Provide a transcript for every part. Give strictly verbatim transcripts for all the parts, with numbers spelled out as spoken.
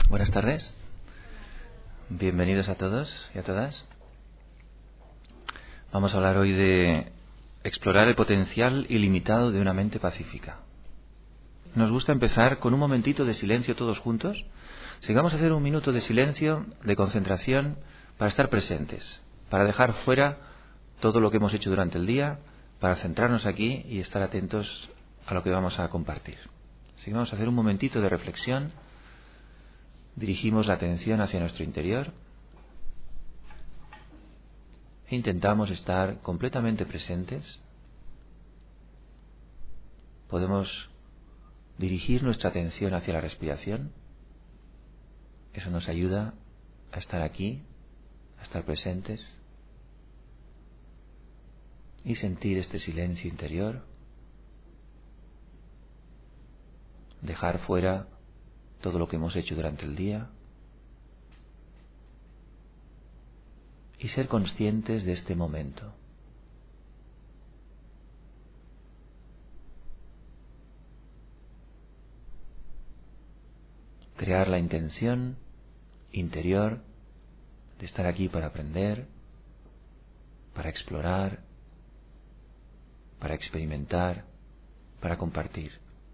Buenas tardes. Bienvenidos a todos y a todas. Vamos a hablar hoy de explorar el potencial ilimitado de una mente pacífica. Nos gusta empezar con un momentito de silencio todos juntos. Si vamos a hacer un minuto de silencio, de concentración, para estar presentes, para dejar fuera todo lo que hemos hecho durante el día, para centrarnos aquí y estar atentos a lo que vamos a compartir. Si vamos a hacer un momentito de reflexión, dirigimos la atención hacia nuestro interior e intentamos estar completamente presentes. Podemos dirigir nuestra atención hacia la respiración. Eso nos ayuda a estar aquí, a estar presentes y sentir este silencio interior. Dejar fuera todo lo que hemos hecho durante el día y ser conscientes de este momento. Crear la intención interior de estar aquí para aprender, para explorar, para experimentar, para compartir,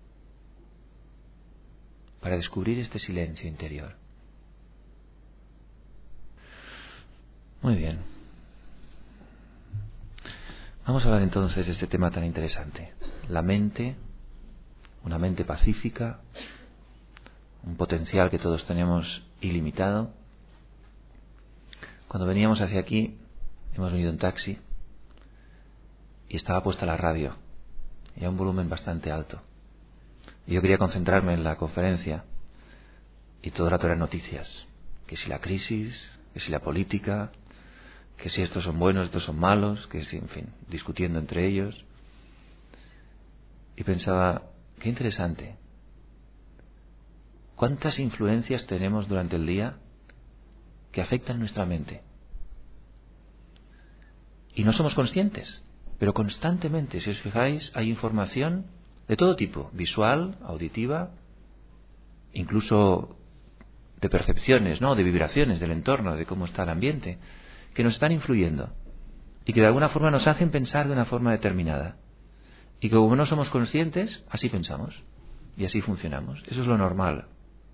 para descubrir este silencio interior. Muy bien. Vamos a hablar entonces de este tema tan interesante. La mente, una mente pacífica, un potencial que todos tenemos ilimitado. Cuando veníamos hacia aquí, hemos venido en taxi y estaba puesta la radio y a un volumen bastante alto. Y yo quería concentrarme en la conferencia y todo el rato eran noticias. Que si la crisis, que si la política, que si estos son buenos, estos son malos, que si, en fin, discutiendo entre ellos. Y pensaba, qué interesante. ¿Cuántas influencias tenemos durante el día que afectan nuestra mente? Y no somos conscientes, pero constantemente, si os fijáis, hay información de todo tipo, visual, auditiva, incluso de percepciones, ¿no? De vibraciones del entorno, de cómo está el ambiente, que nos están influyendo y que de alguna forma nos hacen pensar de una forma determinada. Y que como no somos conscientes, así pensamos y así funcionamos. Eso es lo normal.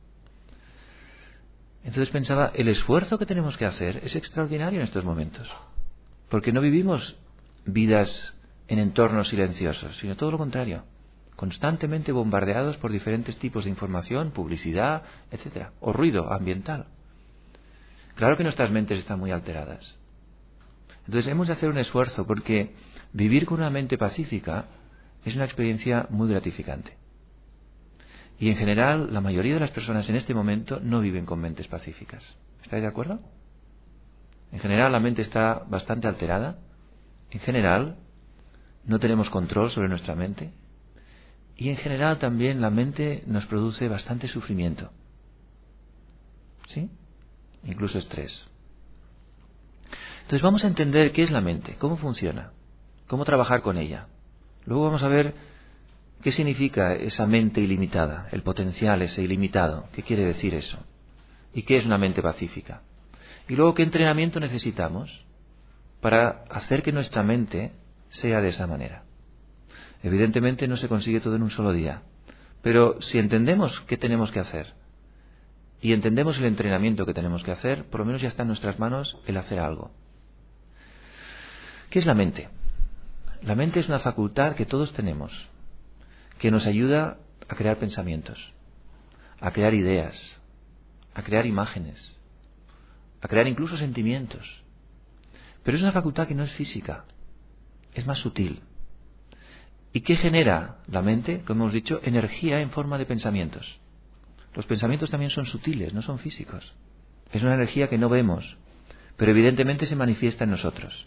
Entonces pensaba, el esfuerzo que tenemos que hacer es extraordinario en estos momentos, porque no vivimos vidas en entornos silenciosos, sino todo lo contrario, constantemente bombardeados por diferentes tipos de información, publicidad, etcétera, o ruido ambiental. Claro que nuestras mentes están muy alteradas. Entonces hemos de hacer un esfuerzo, porque vivir con una mente pacífica es una experiencia muy gratificante. Y en general, la mayoría de las personas en este momento no viven con mentes pacíficas. ¿Estáis de acuerdo? En general, la mente está bastante alterada. En general, no tenemos control sobre nuestra mente. Y en general también la mente nos produce bastante sufrimiento. ¿Sí? Incluso estrés. Entonces vamos a entender qué es la mente, cómo funciona, cómo trabajar con ella. Luego vamos a ver qué significa esa mente ilimitada, el potencial ese ilimitado, qué quiere decir eso, y qué es una mente pacífica. Y luego qué entrenamiento necesitamos para hacer que nuestra mente sea de esa manera. Evidentemente no se consigue todo en un solo día, pero si entendemos qué tenemos que hacer y entendemos el entrenamiento que tenemos que hacer, por lo menos ya está en nuestras manos el hacer algo. ¿Qué es la mente? La mente es una facultad que todos tenemos, que nos ayuda a crear pensamientos, a crear ideas, a crear imágenes, a crear incluso sentimientos. Pero es una facultad que no es física, es más sutil. ¿Y qué genera la mente? Como hemos dicho, energía en forma de pensamientos. Los pensamientos también son sutiles, no son físicos. Es una energía que no vemos, pero evidentemente se manifiesta en nosotros.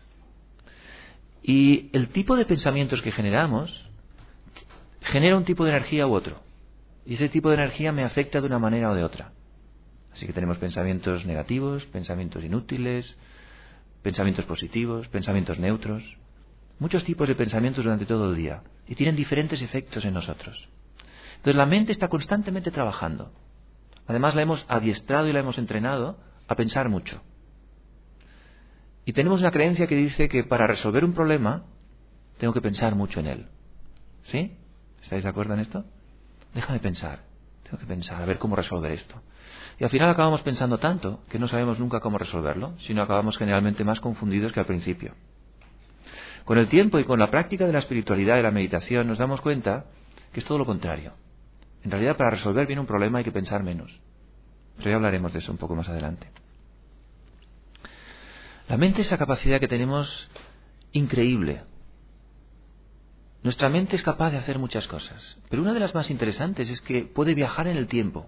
Y el tipo de pensamientos que generamos genera un tipo de energía u otro. Y ese tipo de energía me afecta de una manera o de otra. Así que tenemos pensamientos negativos, pensamientos inútiles, pensamientos positivos, pensamientos neutros. Muchos tipos de pensamientos durante todo el día. Y tienen diferentes efectos en nosotros. Entonces la mente está constantemente trabajando. Además la hemos adiestrado y la hemos entrenado a pensar mucho. Y tenemos una creencia que dice que para resolver un problema tengo que pensar mucho en él. ¿Sí? ¿Estáis de acuerdo en esto? Déjame pensar. Tengo que pensar, a ver cómo resolver esto. Y al final acabamos pensando tanto que no sabemos nunca cómo resolverlo, sino acabamos generalmente más confundidos que al principio. Con el tiempo y con la práctica de la espiritualidad y la meditación nos damos cuenta que es todo lo contrario. En realidad, para resolver bien un problema hay que pensar menos. Pero ya hablaremos de eso un poco más adelante. La mente es esa capacidad que tenemos increíble. Nuestra mente es capaz de hacer muchas cosas, pero una de las más interesantes es que puede viajar en el tiempo.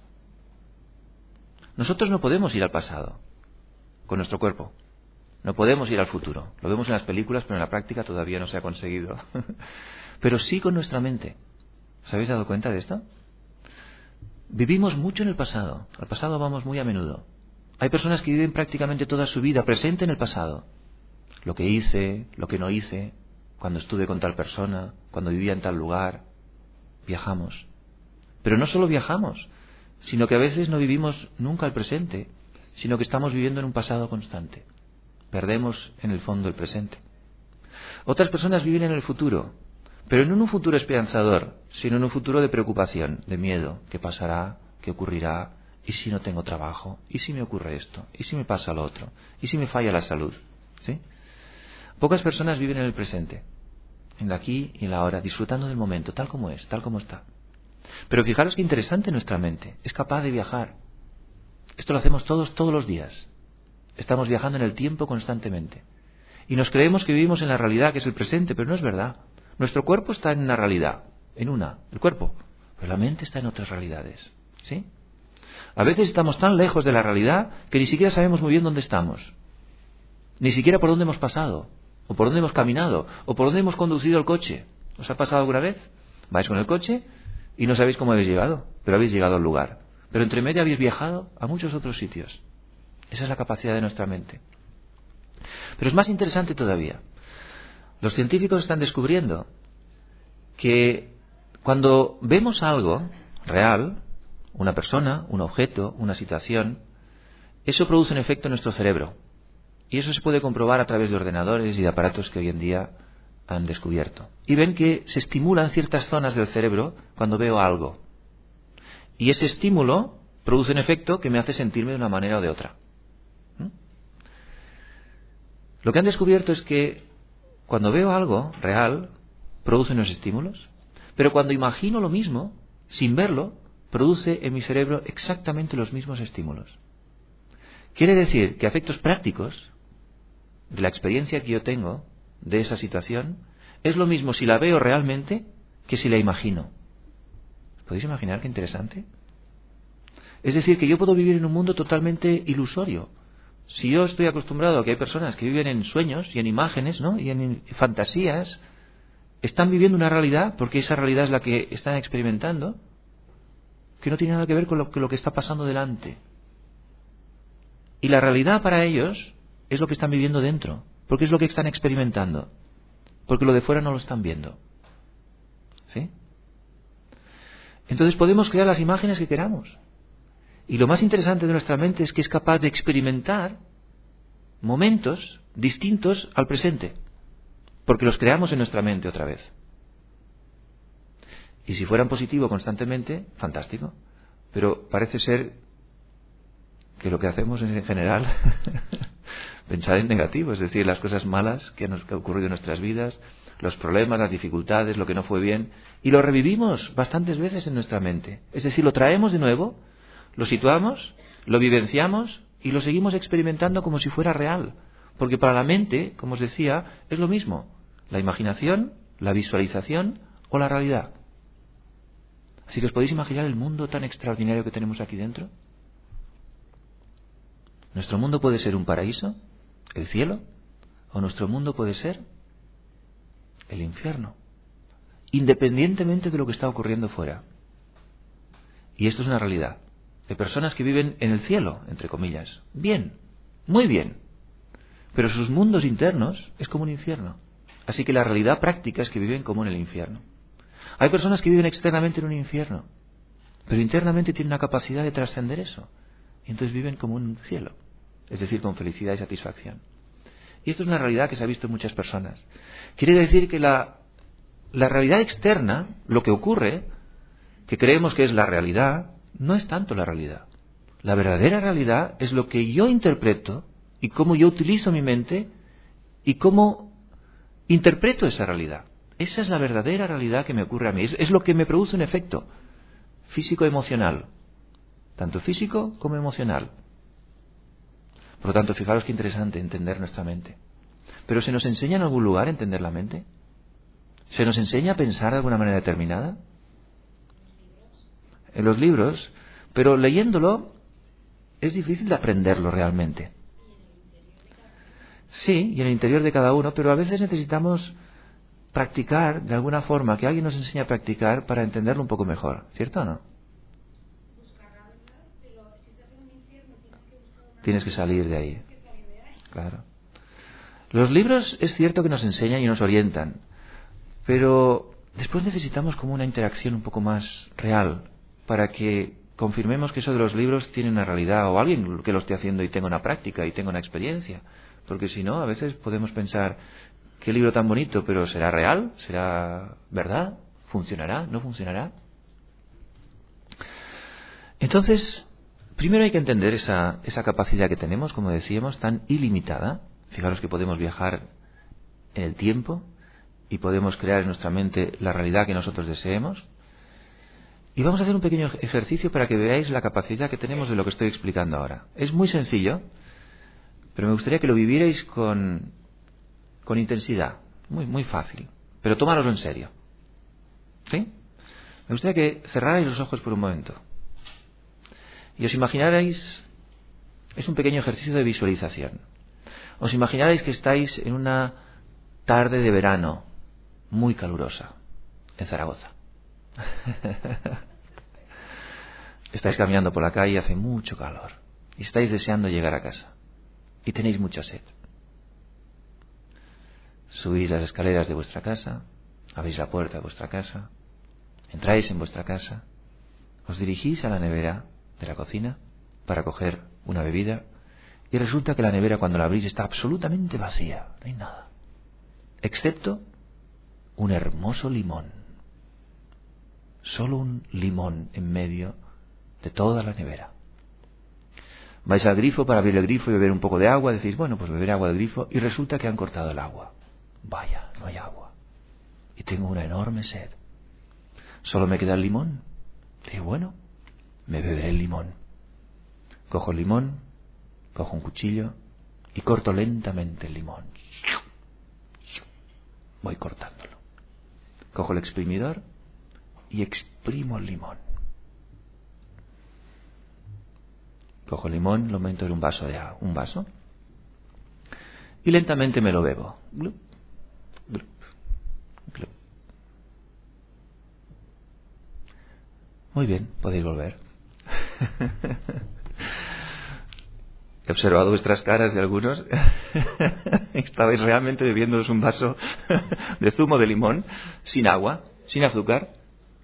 Nosotros no podemos ir al pasado con nuestro cuerpo. No podemos ir al futuro. Lo vemos en las películas, pero en la práctica todavía no se ha conseguido. Pero sí con nuestra mente. ¿Os habéis dado cuenta de esto? Vivimos mucho en el pasado. Al pasado vamos muy a menudo. Hay personas que viven prácticamente toda su vida presente en el pasado. Lo que hice, lo que no hice, cuando estuve con tal persona, cuando vivía en tal lugar. Viajamos. Pero no solo viajamos, sino que a veces no vivimos nunca el presente, sino que estamos viviendo en un pasado constante. Perdemos en el fondo el presente. Otras personas viven en el futuro, pero no en un futuro esperanzador, sino en un futuro de preocupación, de miedo. ¿Qué pasará? ¿Qué ocurrirá? ¿Y si no tengo trabajo? ¿Y si me ocurre esto? ¿Y si me pasa lo otro? ¿Y si me falla la salud? ¿Sí? Pocas personas viven en el presente, en el aquí y en la ahora, disfrutando del momento, tal como es, tal como está. Pero fijaros qué interesante nuestra mente, es capaz de viajar. Esto lo hacemos todos, todos los días. Estamos viajando en el tiempo constantemente. Y nos creemos que vivimos en la realidad, que es el presente, pero no es verdad. Nuestro cuerpo está en una realidad, en una, el cuerpo, pero la mente está en otras realidades. ¿Sí? A veces estamos tan lejos de la realidad que ni siquiera sabemos muy bien dónde estamos. Ni siquiera por dónde hemos pasado, o por dónde hemos caminado, o por dónde hemos conducido el coche. ¿Os ha pasado alguna vez? Vais con el coche y no sabéis cómo habéis llegado, pero habéis llegado al lugar. Pero entre medio habéis viajado a muchos otros sitios. Esa es la capacidad de nuestra mente. Pero es más interesante todavía. Los científicos están descubriendo que cuando vemos algo real, una persona, un objeto, una situación, eso produce un efecto en nuestro cerebro. Y eso se puede comprobar a través de ordenadores y de aparatos que hoy en día han descubierto. Y ven que se estimulan ciertas zonas del cerebro cuando veo algo. Y ese estímulo produce un efecto que me hace sentirme de una manera o de otra. ¿Mm? Lo que han descubierto es que cuando veo algo real, produce unos estímulos, pero cuando imagino lo mismo, sin verlo, produce en mi cerebro exactamente los mismos estímulos. Quiere decir que a efectos prácticos de la experiencia que yo tengo de esa situación, es lo mismo si la veo realmente que si la imagino. ¿Podéis imaginar qué interesante? Es decir, que yo puedo vivir en un mundo totalmente ilusorio. Si yo estoy acostumbrado a que hay personas que viven en sueños y en imágenes, ¿no? Y en fantasías, están viviendo una realidad, porque esa realidad es la que están experimentando, que no tiene nada que ver con lo, con lo que está pasando delante. Y la realidad para ellos es lo que están viviendo dentro, porque es lo que están experimentando, porque lo de fuera no lo están viendo. ¿Sí? Entonces podemos crear las imágenes que queramos. Y lo más interesante de nuestra mente es que es capaz de experimentar momentos distintos al presente, porque los creamos en nuestra mente otra vez. Y si fueran positivo constantemente, fantástico. Pero parece ser que lo que hacemos es en general pensar en negativo, es decir, las cosas malas que nos que han ocurrido en nuestras vidas, los problemas, las dificultades, lo que no fue bien, y lo revivimos bastantes veces en nuestra mente. Es decir, lo traemos de nuevo, lo situamos, lo vivenciamos y lo seguimos experimentando como si fuera real. Porque para la mente, como os decía, es lo mismo. La imaginación, la visualización o la realidad. Así que os podéis imaginar el mundo tan extraordinario que tenemos aquí dentro. Nuestro mundo puede ser un paraíso, el cielo, o nuestro mundo puede ser el infierno, independientemente de lo que está ocurriendo fuera. Y esto es una realidad. Hay personas que viven en el cielo, entre comillas. Bien, muy bien. Pero sus mundos internos es como un infierno. Así que la realidad práctica es que viven como en el infierno. Hay personas que viven externamente en un infierno. pero internamente tienen una capacidad de trascender eso. Y entonces viven como un cielo, es decir, con felicidad y satisfacción. Y esto es una realidad que se ha visto en muchas personas. Quiere decir que la, la realidad externa, lo que ocurre, que creemos que es la realidad, no es tanto la realidad. La verdadera realidad es lo que yo interpreto y cómo yo utilizo mi mente y cómo interpreto esa realidad. Esa es la verdadera realidad que me ocurre a mí. Es, es lo que me produce un efecto físico-emocional, tanto físico como emocional. Por lo tanto, fijaros qué interesante entender nuestra mente. Pero ¿se nos enseña en algún lugar a entender la mente? ¿Se nos enseña a pensar de alguna manera determinada? En los libros, pero leyéndolo es difícil de aprenderlo realmente. Sí, y en el interior de cada uno, pero a veces necesitamos practicar de alguna forma, que alguien nos enseñe a practicar para entenderlo un poco mejor, ¿cierto o no? Tienes que salir de ahí. Claro. Los libros es cierto que nos enseñan y nos orientan, pero después necesitamos como una interacción un poco más real para que confirmemos que eso de los libros tiene una realidad, o alguien que lo esté haciendo y tenga una práctica y tenga una experiencia. Porque si no, a veces podemos pensar, qué libro tan bonito, pero ¿será real? ¿Será verdad? ¿Funcionará? ¿No funcionará? Entonces, primero hay que entender esa, esa capacidad que tenemos, como decíamos, tan ilimitada. Fijaros que podemos viajar en el tiempo y podemos crear en nuestra mente la realidad que nosotros deseemos. Y vamos a hacer un pequeño ejercicio para que veáis la capacidad que tenemos de lo que estoy explicando ahora. Es muy sencillo, pero me gustaría que lo vivierais con, con intensidad. Muy, muy fácil. Pero tomároslo en serio. ¿Sí? Me gustaría que cerrarais los ojos por un momento. Y os imaginarais, es un pequeño ejercicio de visualización. Os imaginarais que estáis en una tarde de verano muy calurosa en Zaragoza. Estáis caminando por la calle, hace mucho calor y estáis deseando llegar a casa y tenéis mucha sed. Subís las escaleras de vuestra casa, abrís la puerta de vuestra casa, entráis en vuestra casa, os dirigís a la nevera de la cocina para coger una bebida y resulta que la nevera, cuando la abrís, está absolutamente vacía, no hay nada, excepto un hermoso limón. Solo un limón en medio de toda la nevera. Vais al grifo para abrir el grifo y beber un poco de agua. Decís, bueno, pues beberé agua del grifo. Y resulta que han cortado el agua. Vaya, no hay agua. Y tengo una enorme sed. Solo me queda el limón. Digo, bueno, me beberé el limón. Cojo el limón, cojo un cuchillo y corto lentamente el limón. Voy cortándolo. Cojo el exprimidor y exprimo el limón. Cojo el limón, lo meto en un vaso de agua, un vaso, y lentamente me lo bebo. Glup, glup, glup. Muy bien, podéis volver. He observado vuestras caras de algunos. Estabais realmente bebiéndoos un vaso de zumo de limón, sin agua, sin azúcar.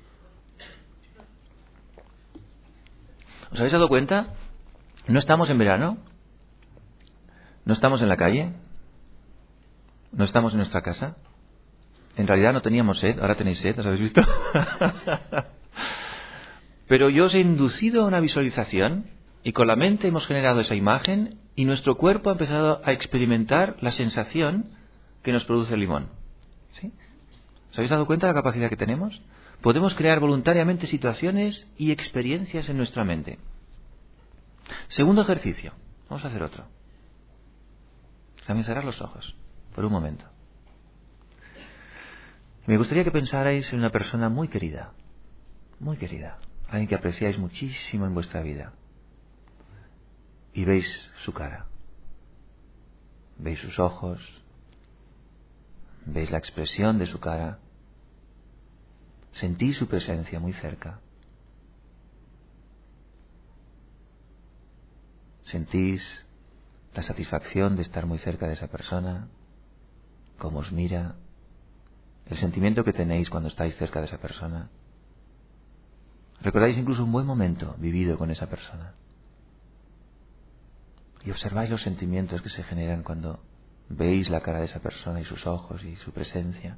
¿Os habéis dado cuenta? No estamos en verano, no estamos en la calle, no estamos en nuestra casa. En realidad no teníamos sed, ahora tenéis sed, ¿os habéis visto? Pero yo os he inducido a una visualización y con la mente hemos generado esa imagen y nuestro cuerpo ha empezado a experimentar la sensación que nos produce el limón. ¿Sí? ¿Os habéis dado cuenta de la capacidad que tenemos? Podemos crear voluntariamente situaciones y experiencias en nuestra mente. Segundo ejercicio. Vamos a hacer otro. También cerrar los ojos por un momento. Me gustaría que pensarais en una persona muy querida, muy querida, alguien que apreciáis muchísimo en vuestra vida. Y veis su cara, veis sus ojos, veis la expresión de su cara, sentís su presencia muy cerca. Sentís la satisfacción de estar muy cerca de esa persona, cómo os mira, el sentimiento que tenéis cuando estáis cerca de esa persona. Recordáis incluso un buen momento vivido con esa persona. Y observáis los sentimientos que se generan cuando veis la cara de esa persona y sus ojos y su presencia.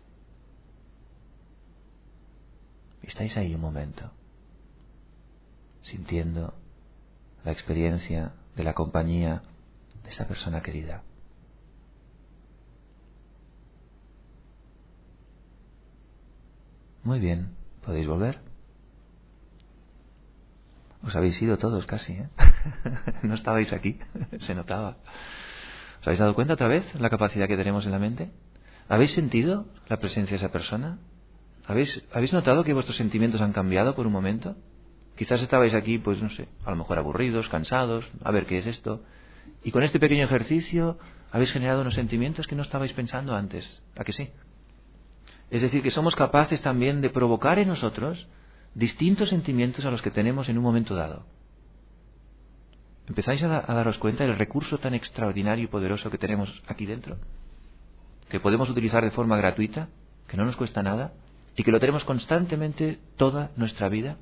Y estáis ahí un momento, sintiendo la experiencia de la compañía de esa persona querida. Muy bien, podéis volver. Os habéis ido todos casi, ¿eh? No estabais aquí, se notaba. ¿Os habéis dado cuenta otra vez la capacidad que tenemos en la mente? ¿Habéis sentido la presencia de esa persona? ¿Habéis, ¿Habéis notado que vuestros sentimientos han cambiado por un momento? Quizás estabais aquí, pues no sé, a lo mejor aburridos, cansados, a ver qué es esto. Y con este pequeño ejercicio habéis generado unos sentimientos que no estabais pensando antes. ¿A que sí? Es decir, que somos capaces también de provocar en nosotros distintos sentimientos a los que tenemos en un momento dado. ¿Empezáis a, da- a daros cuenta del recurso tan extraordinario y poderoso que tenemos aquí dentro? Que podemos utilizar de forma gratuita, que no nos cuesta nada, y que lo tenemos constantemente toda nuestra vida.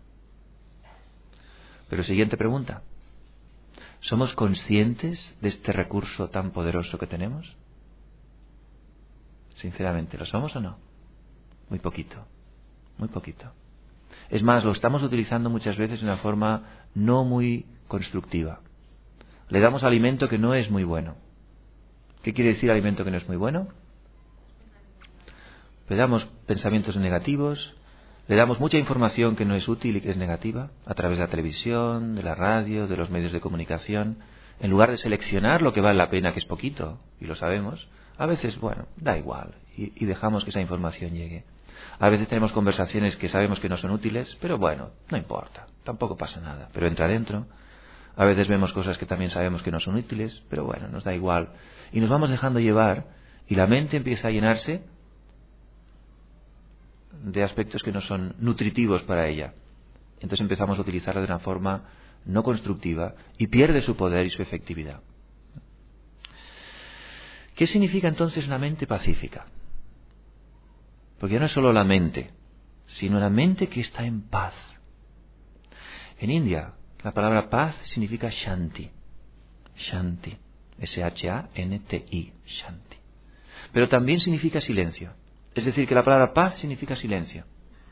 Pero siguiente pregunta. ¿Somos conscientes de este recurso tan poderoso que tenemos? Sinceramente, ¿lo somos o no? Muy poquito, muy poquito. Es más, lo estamos utilizando muchas veces de una forma no muy constructiva. Le damos alimento que no es muy bueno. ¿Qué quiere decir alimento que no es muy bueno? Le damos pensamientos negativos, le damos mucha información que no es útil y que es negativa, a través de la televisión, de la radio, de los medios de comunicación. En lugar de seleccionar lo que vale la pena, que es poquito, y lo sabemos, a veces, bueno, da igual, y, y dejamos que esa información llegue. A veces tenemos conversaciones que sabemos que no son útiles, pero bueno, no importa, tampoco pasa nada, pero entra dentro. A veces vemos cosas que también sabemos que no son útiles, pero bueno, nos da igual. Y nos vamos dejando llevar, y la mente empieza a llenarse de aspectos que no son nutritivos para ella. Entonces empezamos a utilizarla de una forma no constructiva y pierde su poder y su efectividad. ¿Qué significa entonces una mente pacífica? Porque ya no es solo la mente, sino la mente que está en paz. En India, la palabra paz significa Shanti. Shanti. S H A N T I. Shanti. Pero también significa silencio. Es decir, que la palabra paz significa silencio.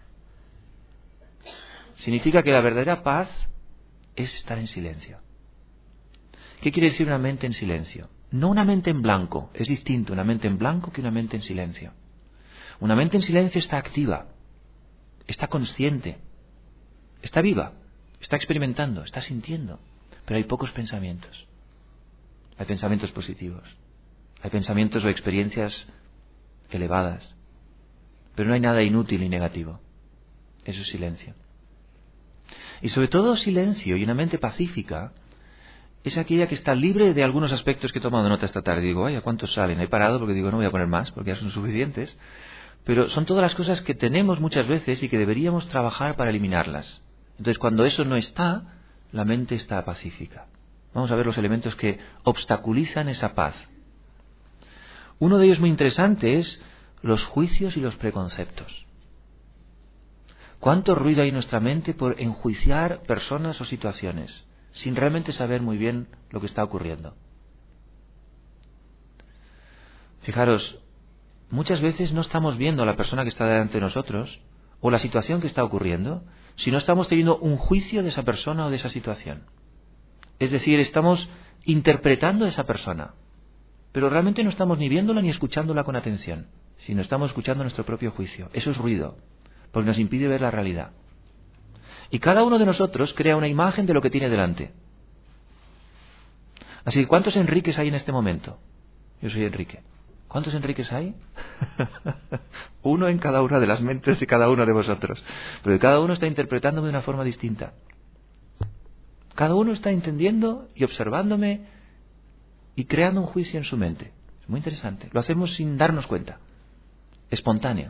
Significa que la verdadera paz es estar en silencio. ¿Qué quiere decir una mente en silencio? No una mente en blanco. Es distinto una mente en blanco que una mente en silencio. Una mente en silencio está activa, está consciente, está viva, está experimentando, está sintiendo, pero hay pocos pensamientos. Hay pensamientos positivos, hay pensamientos o experiencias elevadas, pero no hay nada inútil ni negativo. Eso es silencio. Y sobre todo silencio y una mente pacífica es aquella que está libre de algunos aspectos que he tomado nota esta tarde. Digo, ay, ¿a cuántos salen? He parado porque digo, no voy a poner más porque ya son suficientes. Pero son todas las cosas que tenemos muchas veces y que deberíamos trabajar para eliminarlas. Entonces, cuando eso no está, la mente está pacífica. Vamos a ver los elementos que obstaculizan esa paz. Uno de ellos muy interesante es los juicios y los preconceptos. ¿Cuánto ruido hay en nuestra mente por enjuiciar personas o situaciones sin realmente saber muy bien lo que está ocurriendo? Fijaros, muchas veces no estamos viendo a la persona que está delante de nosotros o la situación que está ocurriendo, sino estamos teniendo un juicio de esa persona o de esa situación. Es decir, estamos interpretando a esa persona, pero realmente no estamos ni viéndola ni escuchándola con atención, sino estamos escuchando nuestro propio juicio. Eso es ruido, porque nos impide ver la realidad. Y cada uno de nosotros crea una imagen de lo que tiene delante. Así que, ¿cuántos Enriques hay en este momento? Yo soy Enrique. ¿Cuántos Enriques hay? Uno en cada una de las mentes de cada uno de vosotros. Pero cada uno está interpretándome de una forma distinta. Cada uno está entendiendo y observándome y creando un juicio en su mente. Es muy interesante. Lo hacemos sin darnos cuenta. Espontáneo.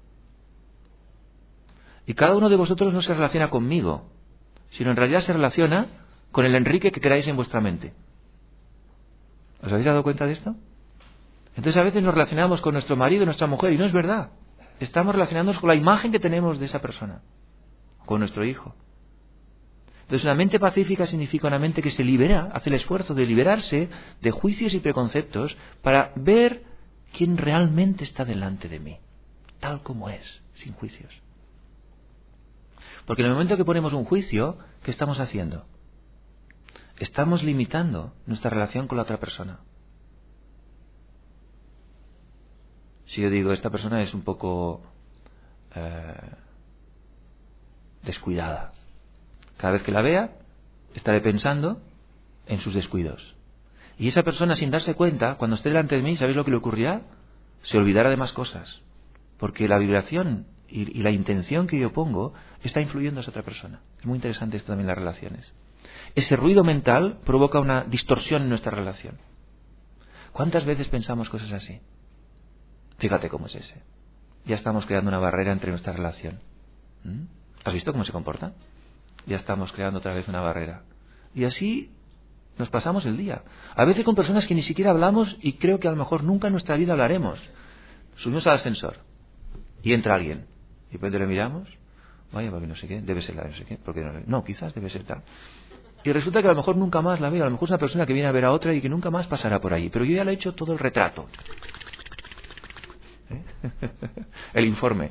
Y cada uno de vosotros no se relaciona conmigo, sino en realidad se relaciona con el Enrique que creáis en vuestra mente. ¿Os habéis dado cuenta de esto? Entonces a veces nos relacionamos con nuestro marido, nuestra mujer, y no es verdad. Estamos relacionándonos con la imagen que tenemos de esa persona. con nuestro hijo. Entonces, una mente pacífica significa una mente que se libera, hace el esfuerzo de liberarse de juicios y preconceptos para ver quién realmente está delante de mí, tal como es, sin juicios. Porque en el momento que ponemos un juicio, ¿qué estamos haciendo? Estamos limitando nuestra relación con la otra persona. Si yo digo, esta persona es un poco eh, descuidada, cada vez que la vea, estaré pensando en sus descuidos. Y esa persona, sin darse cuenta, cuando esté delante de mí, ¿sabéis lo que le ocurrirá? Se olvidará de más cosas. Porque la vibración y, y la intención que yo pongo está influyendo a esa otra persona. Es muy interesante esto también en las relaciones. Ese ruido mental provoca una distorsión en nuestra relación. ¿Cuántas veces pensamos cosas así? Fíjate cómo es ese. Ya estamos creando una barrera entre nuestra relación. ¿Mm? ¿Has visto cómo se comporta? Ya estamos creando otra vez una barrera. Y así nos pasamos el día. A veces con personas que ni siquiera hablamos y creo que a lo mejor nunca en nuestra vida hablaremos. Subimos al ascensor y entra alguien. Y de repente le miramos. Vaya, porque no sé qué. Debe ser la de no sé qué. Porque no, no, quizás debe ser tal. Y resulta que a lo mejor nunca más la veo. A lo mejor es una persona que viene a ver a otra y que nunca más pasará por ahí. Pero yo ya le he hecho todo el retrato. ¿Eh? El informe.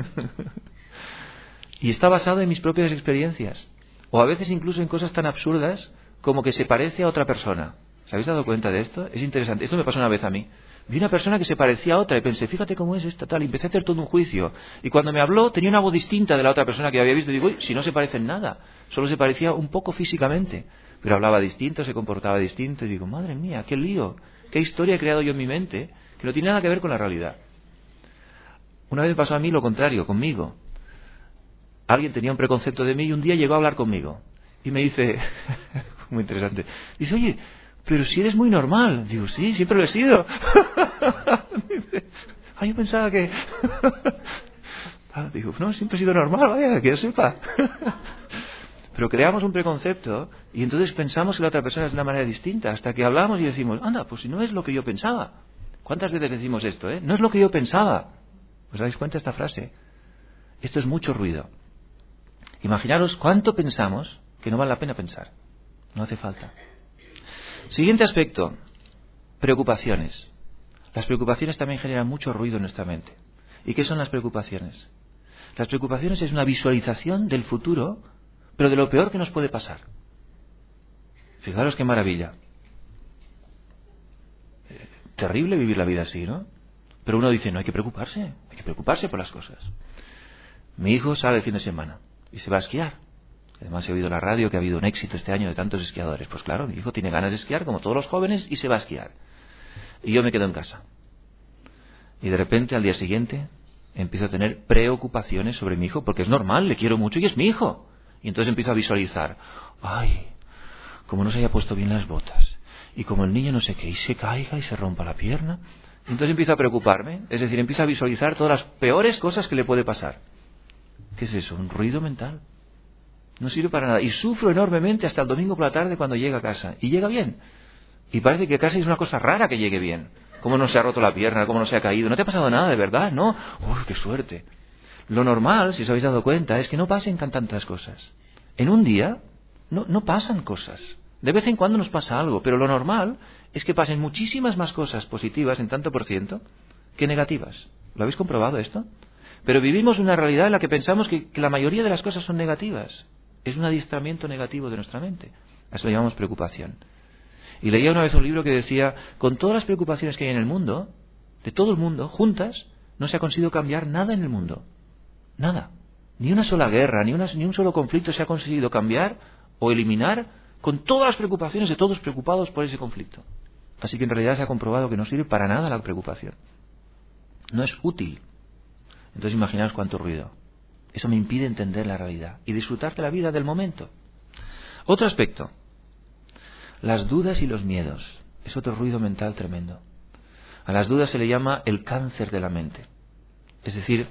Y está basado en mis propias experiencias. O a veces incluso en cosas tan absurdas como que se parece a otra persona. ¿Se habéis dado cuenta de esto? Es interesante. Esto me pasó una vez a mí. Vi una persona que se parecía a otra y pensé, fíjate cómo es esta tal. Y empecé a hacer todo un juicio. Y cuando me habló tenía una voz distinta de la otra persona que había visto. Y digo, uy, si no se parece en nada. Solo se parecía un poco físicamente. Pero hablaba distinto, se comportaba distinto. Y digo, madre mía, qué lío. Qué historia he creado yo en mi mente que no tiene nada que ver con la realidad. Una vez pasó a mí lo contrario, conmigo. Alguien tenía un preconcepto de mí y un día llegó a hablar conmigo. Y me dice, muy interesante, dice, oye, pero si eres muy normal. Digo, sí, siempre lo he sido. Dice, ah, yo pensaba que... ah, digo, no, siempre he sido normal, vaya, que yo sepa. Pero creamos un preconcepto y entonces pensamos que la otra persona es de una manera distinta, hasta que hablamos y decimos, anda, pues si no es lo que yo pensaba. ¿Cuántas veces decimos esto, eh? No es lo que yo pensaba. ¿Os dais cuenta de esta frase? Esto es mucho ruido. Imaginaros cuánto pensamos que no vale la pena pensar. No hace falta. Siguiente aspecto. Preocupaciones. Las preocupaciones también generan mucho ruido en nuestra mente. ¿Y qué son las preocupaciones? Las preocupaciones es una visualización del futuro, pero de lo peor que nos puede pasar. Fijaros qué maravilla. Eh, terrible vivir la vida así, ¿no? Pero uno dice, no hay que preocuparse, hay que preocuparse por las cosas. Mi hijo sale el fin de semana y se va a esquiar. Además he oído en la radio que ha habido un éxito este año de tantos esquiadores. Pues claro, mi hijo tiene ganas de esquiar como todos los jóvenes y se va a esquiar. Y yo me quedo en casa. Y de repente al día siguiente empiezo a tener preocupaciones sobre mi hijo porque es normal, le quiero mucho y es mi hijo. Y entonces empiezo a visualizar, ay, como no se haya puesto bien las botas y como el niño no sé qué y se caiga y se rompa la pierna. Entonces empiezo a preocuparme, es decir, empiezo a visualizar todas las peores cosas que le puede pasar. ¿Qué es eso? Un ruido mental. No sirve para nada. Y sufro enormemente hasta el domingo por la tarde cuando llega a casa. Y llega bien. Y parece que casi es una cosa rara que llegue bien. Cómo no se ha roto la pierna, cómo no se ha caído. No te ha pasado nada, de verdad, ¿no? ¡Uy, qué suerte! Lo normal, si os habéis dado cuenta, es que no pasen tantas cosas. En un día no, no pasan cosas. De vez en cuando nos pasa algo, pero lo normal es que pasen muchísimas más cosas positivas en tanto por ciento que negativas. ¿Lo habéis comprobado esto? Pero vivimos una realidad en la que pensamos que, que la mayoría de las cosas son negativas. Es un adiestramiento negativo de nuestra mente. A eso lo llamamos preocupación. Y leía una vez un libro que decía, con todas las preocupaciones que hay en el mundo, de todo el mundo, juntas, no se ha conseguido cambiar nada en el mundo. Nada. Ni una sola guerra, ni, una, ni un solo conflicto se ha conseguido cambiar o eliminar con todas las preocupaciones de todos preocupados por ese conflicto. Así que en realidad se ha comprobado que no sirve para nada la preocupación. No es útil. Entonces imaginaos cuánto ruido. Eso me impide entender la realidad y disfrutar de la vida del momento. Otro aspecto. Las dudas y los miedos. Es otro ruido mental tremendo. A las dudas se le llama el cáncer de la mente. Es decir,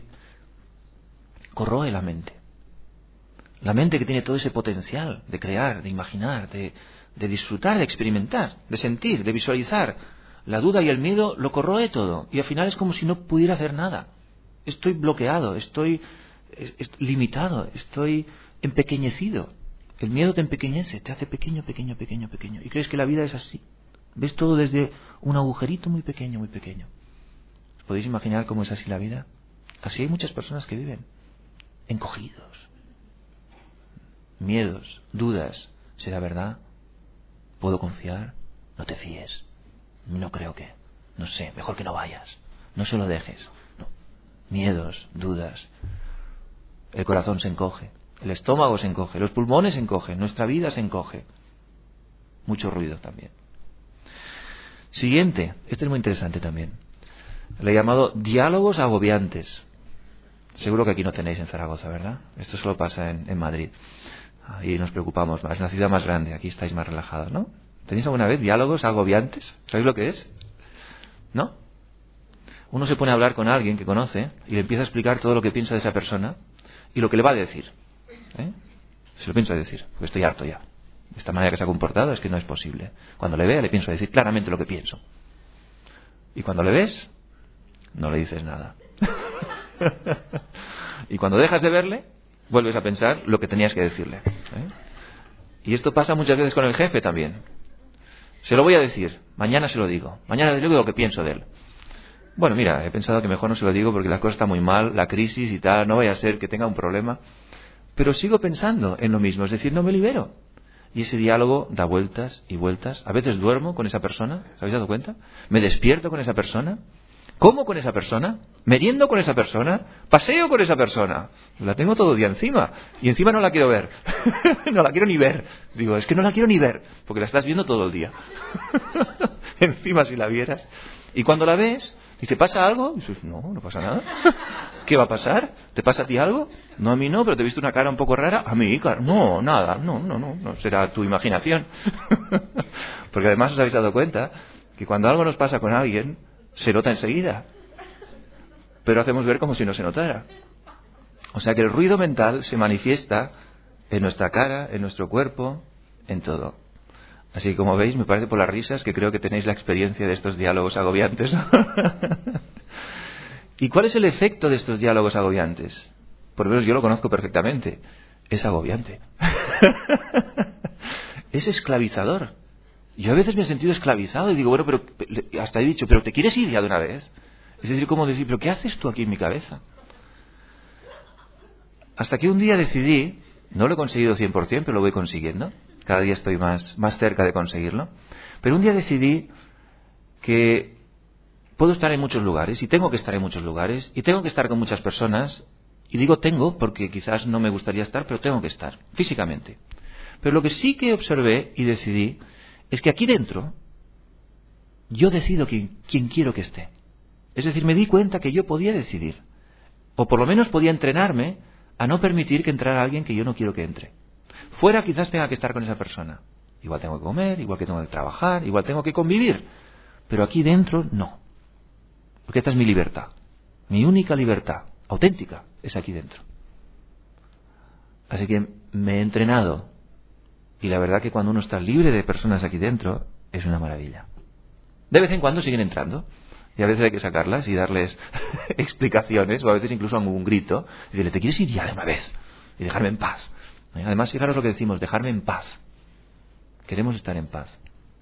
corroe la mente. La mente que tiene todo ese potencial de crear, de imaginar, de, de disfrutar, de experimentar, de sentir, de visualizar. La duda y el miedo lo corroe todo. Y al final es como si no pudiera hacer nada. Estoy bloqueado, estoy es, es limitado, estoy empequeñecido. El miedo te empequeñece, te hace pequeño, pequeño, pequeño, pequeño. Y crees que la vida es así. Ves todo desde un agujerito muy pequeño, muy pequeño. ¿Os podéis imaginar cómo es así la vida? Así hay muchas personas que viven encogidos. Miedos, dudas. ¿Será verdad? ¿Puedo confiar? No te fíes. No creo que. No sé, mejor que no vayas. No se lo dejes. No. Miedos, dudas. El corazón se encoge. El estómago se encoge. Los pulmones se encogen. Nuestra vida se encoge. Mucho ruido también. Siguiente. Este es muy interesante también. Le he llamado diálogos agobiantes. Seguro que aquí no tenéis en Zaragoza, ¿verdad? Esto solo pasa en, en Madrid. Ahí nos preocupamos más. Es una ciudad más grande. Aquí estáis más relajados, ¿no? ¿Tenéis alguna vez diálogos agobiantes? ¿Sabéis lo que es? ¿No? Uno se pone a hablar con alguien que conoce y le empieza a explicar todo lo que piensa de esa persona y lo que le va a decir. ¿Eh? Se lo pienso a decir, porque estoy harto ya. De esta manera que se ha comportado es que no es posible. Cuando le vea le pienso a decir claramente lo que pienso. Y cuando le ves, no le dices nada. Y cuando dejas de verle, vuelves a pensar lo que tenías que decirle. ¿Eh? Y esto pasa muchas veces con el jefe también. Se lo voy a decir, mañana se lo digo. Mañana le digo lo que pienso de él. Bueno, mira, he pensado que mejor no se lo digo porque la cosa está muy mal, la crisis y tal, no vaya a ser que tenga un problema. Pero sigo pensando en lo mismo, es decir, no me libero. Y ese diálogo da vueltas y vueltas. A veces duermo con esa persona, ¿os habéis dado cuenta? Me despierto con esa persona. ¿Como con esa persona? ¿Meriendo con esa persona? ¿Paseo con esa persona? La tengo todo el día encima. Y encima no la quiero ver. No la quiero ni ver. Digo, es que no la quiero ni ver. Porque la estás viendo todo el día. Encima si la vieras. Y cuando la ves, dice, ¿pasa algo? Y dices, no, no pasa nada. ¿Qué va a pasar? ¿Te pasa a ti algo? No, a mí no, pero te he visto una cara un poco rara. A mí, claro, no, nada. No, no, no. No será tu imaginación. Porque además os habéis dado cuenta que cuando algo nos pasa con alguien, se nota enseguida, pero hacemos ver como si no se notara. O sea que el ruido mental se manifiesta en nuestra cara, en nuestro cuerpo, en todo. Así que como veis, me parece por las risas que creo que tenéis la experiencia de estos diálogos agobiantes, ¿no? ¿Y cuál es el efecto de estos diálogos agobiantes? Por lo menos yo lo conozco perfectamente. Es agobiante. Es esclavizador. Yo a veces me he sentido esclavizado y digo, bueno, pero hasta he dicho, ¿pero te quieres ir ya de una vez? Es decir, como decir, ¿pero qué haces tú aquí en mi cabeza? Hasta que un día decidí, no lo he conseguido cien por ciento, pero lo voy consiguiendo. Cada día estoy más, más cerca de conseguirlo. Pero un día decidí que puedo estar en muchos lugares y tengo que estar en muchos lugares y tengo que estar con muchas personas. Y digo tengo porque quizás no me gustaría estar, pero tengo que estar, físicamente. Pero lo que sí que observé y decidí es que aquí dentro yo decido quién, quién quiero que esté. Es decir, me di cuenta que yo podía decidir, o por lo menos podía entrenarme a no permitir que entrara alguien que yo no quiero que entre. Fuera quizás tenga que estar con esa persona. Igual tengo que comer, igual que tengo que trabajar, igual tengo que convivir. Pero aquí dentro no. Porque esta es mi libertad. Mi única libertad, auténtica, es aquí dentro. Así que me he entrenado. Y la verdad que cuando uno está libre de personas aquí dentro, es una maravilla. De vez en cuando siguen entrando. Y a veces hay que sacarlas y darles explicaciones, o a veces incluso un grito. Y decirle, ¿te quieres ir ya de una vez? Y dejarme en paz. Además, fijaros lo que decimos, dejarme en paz. Queremos estar en paz.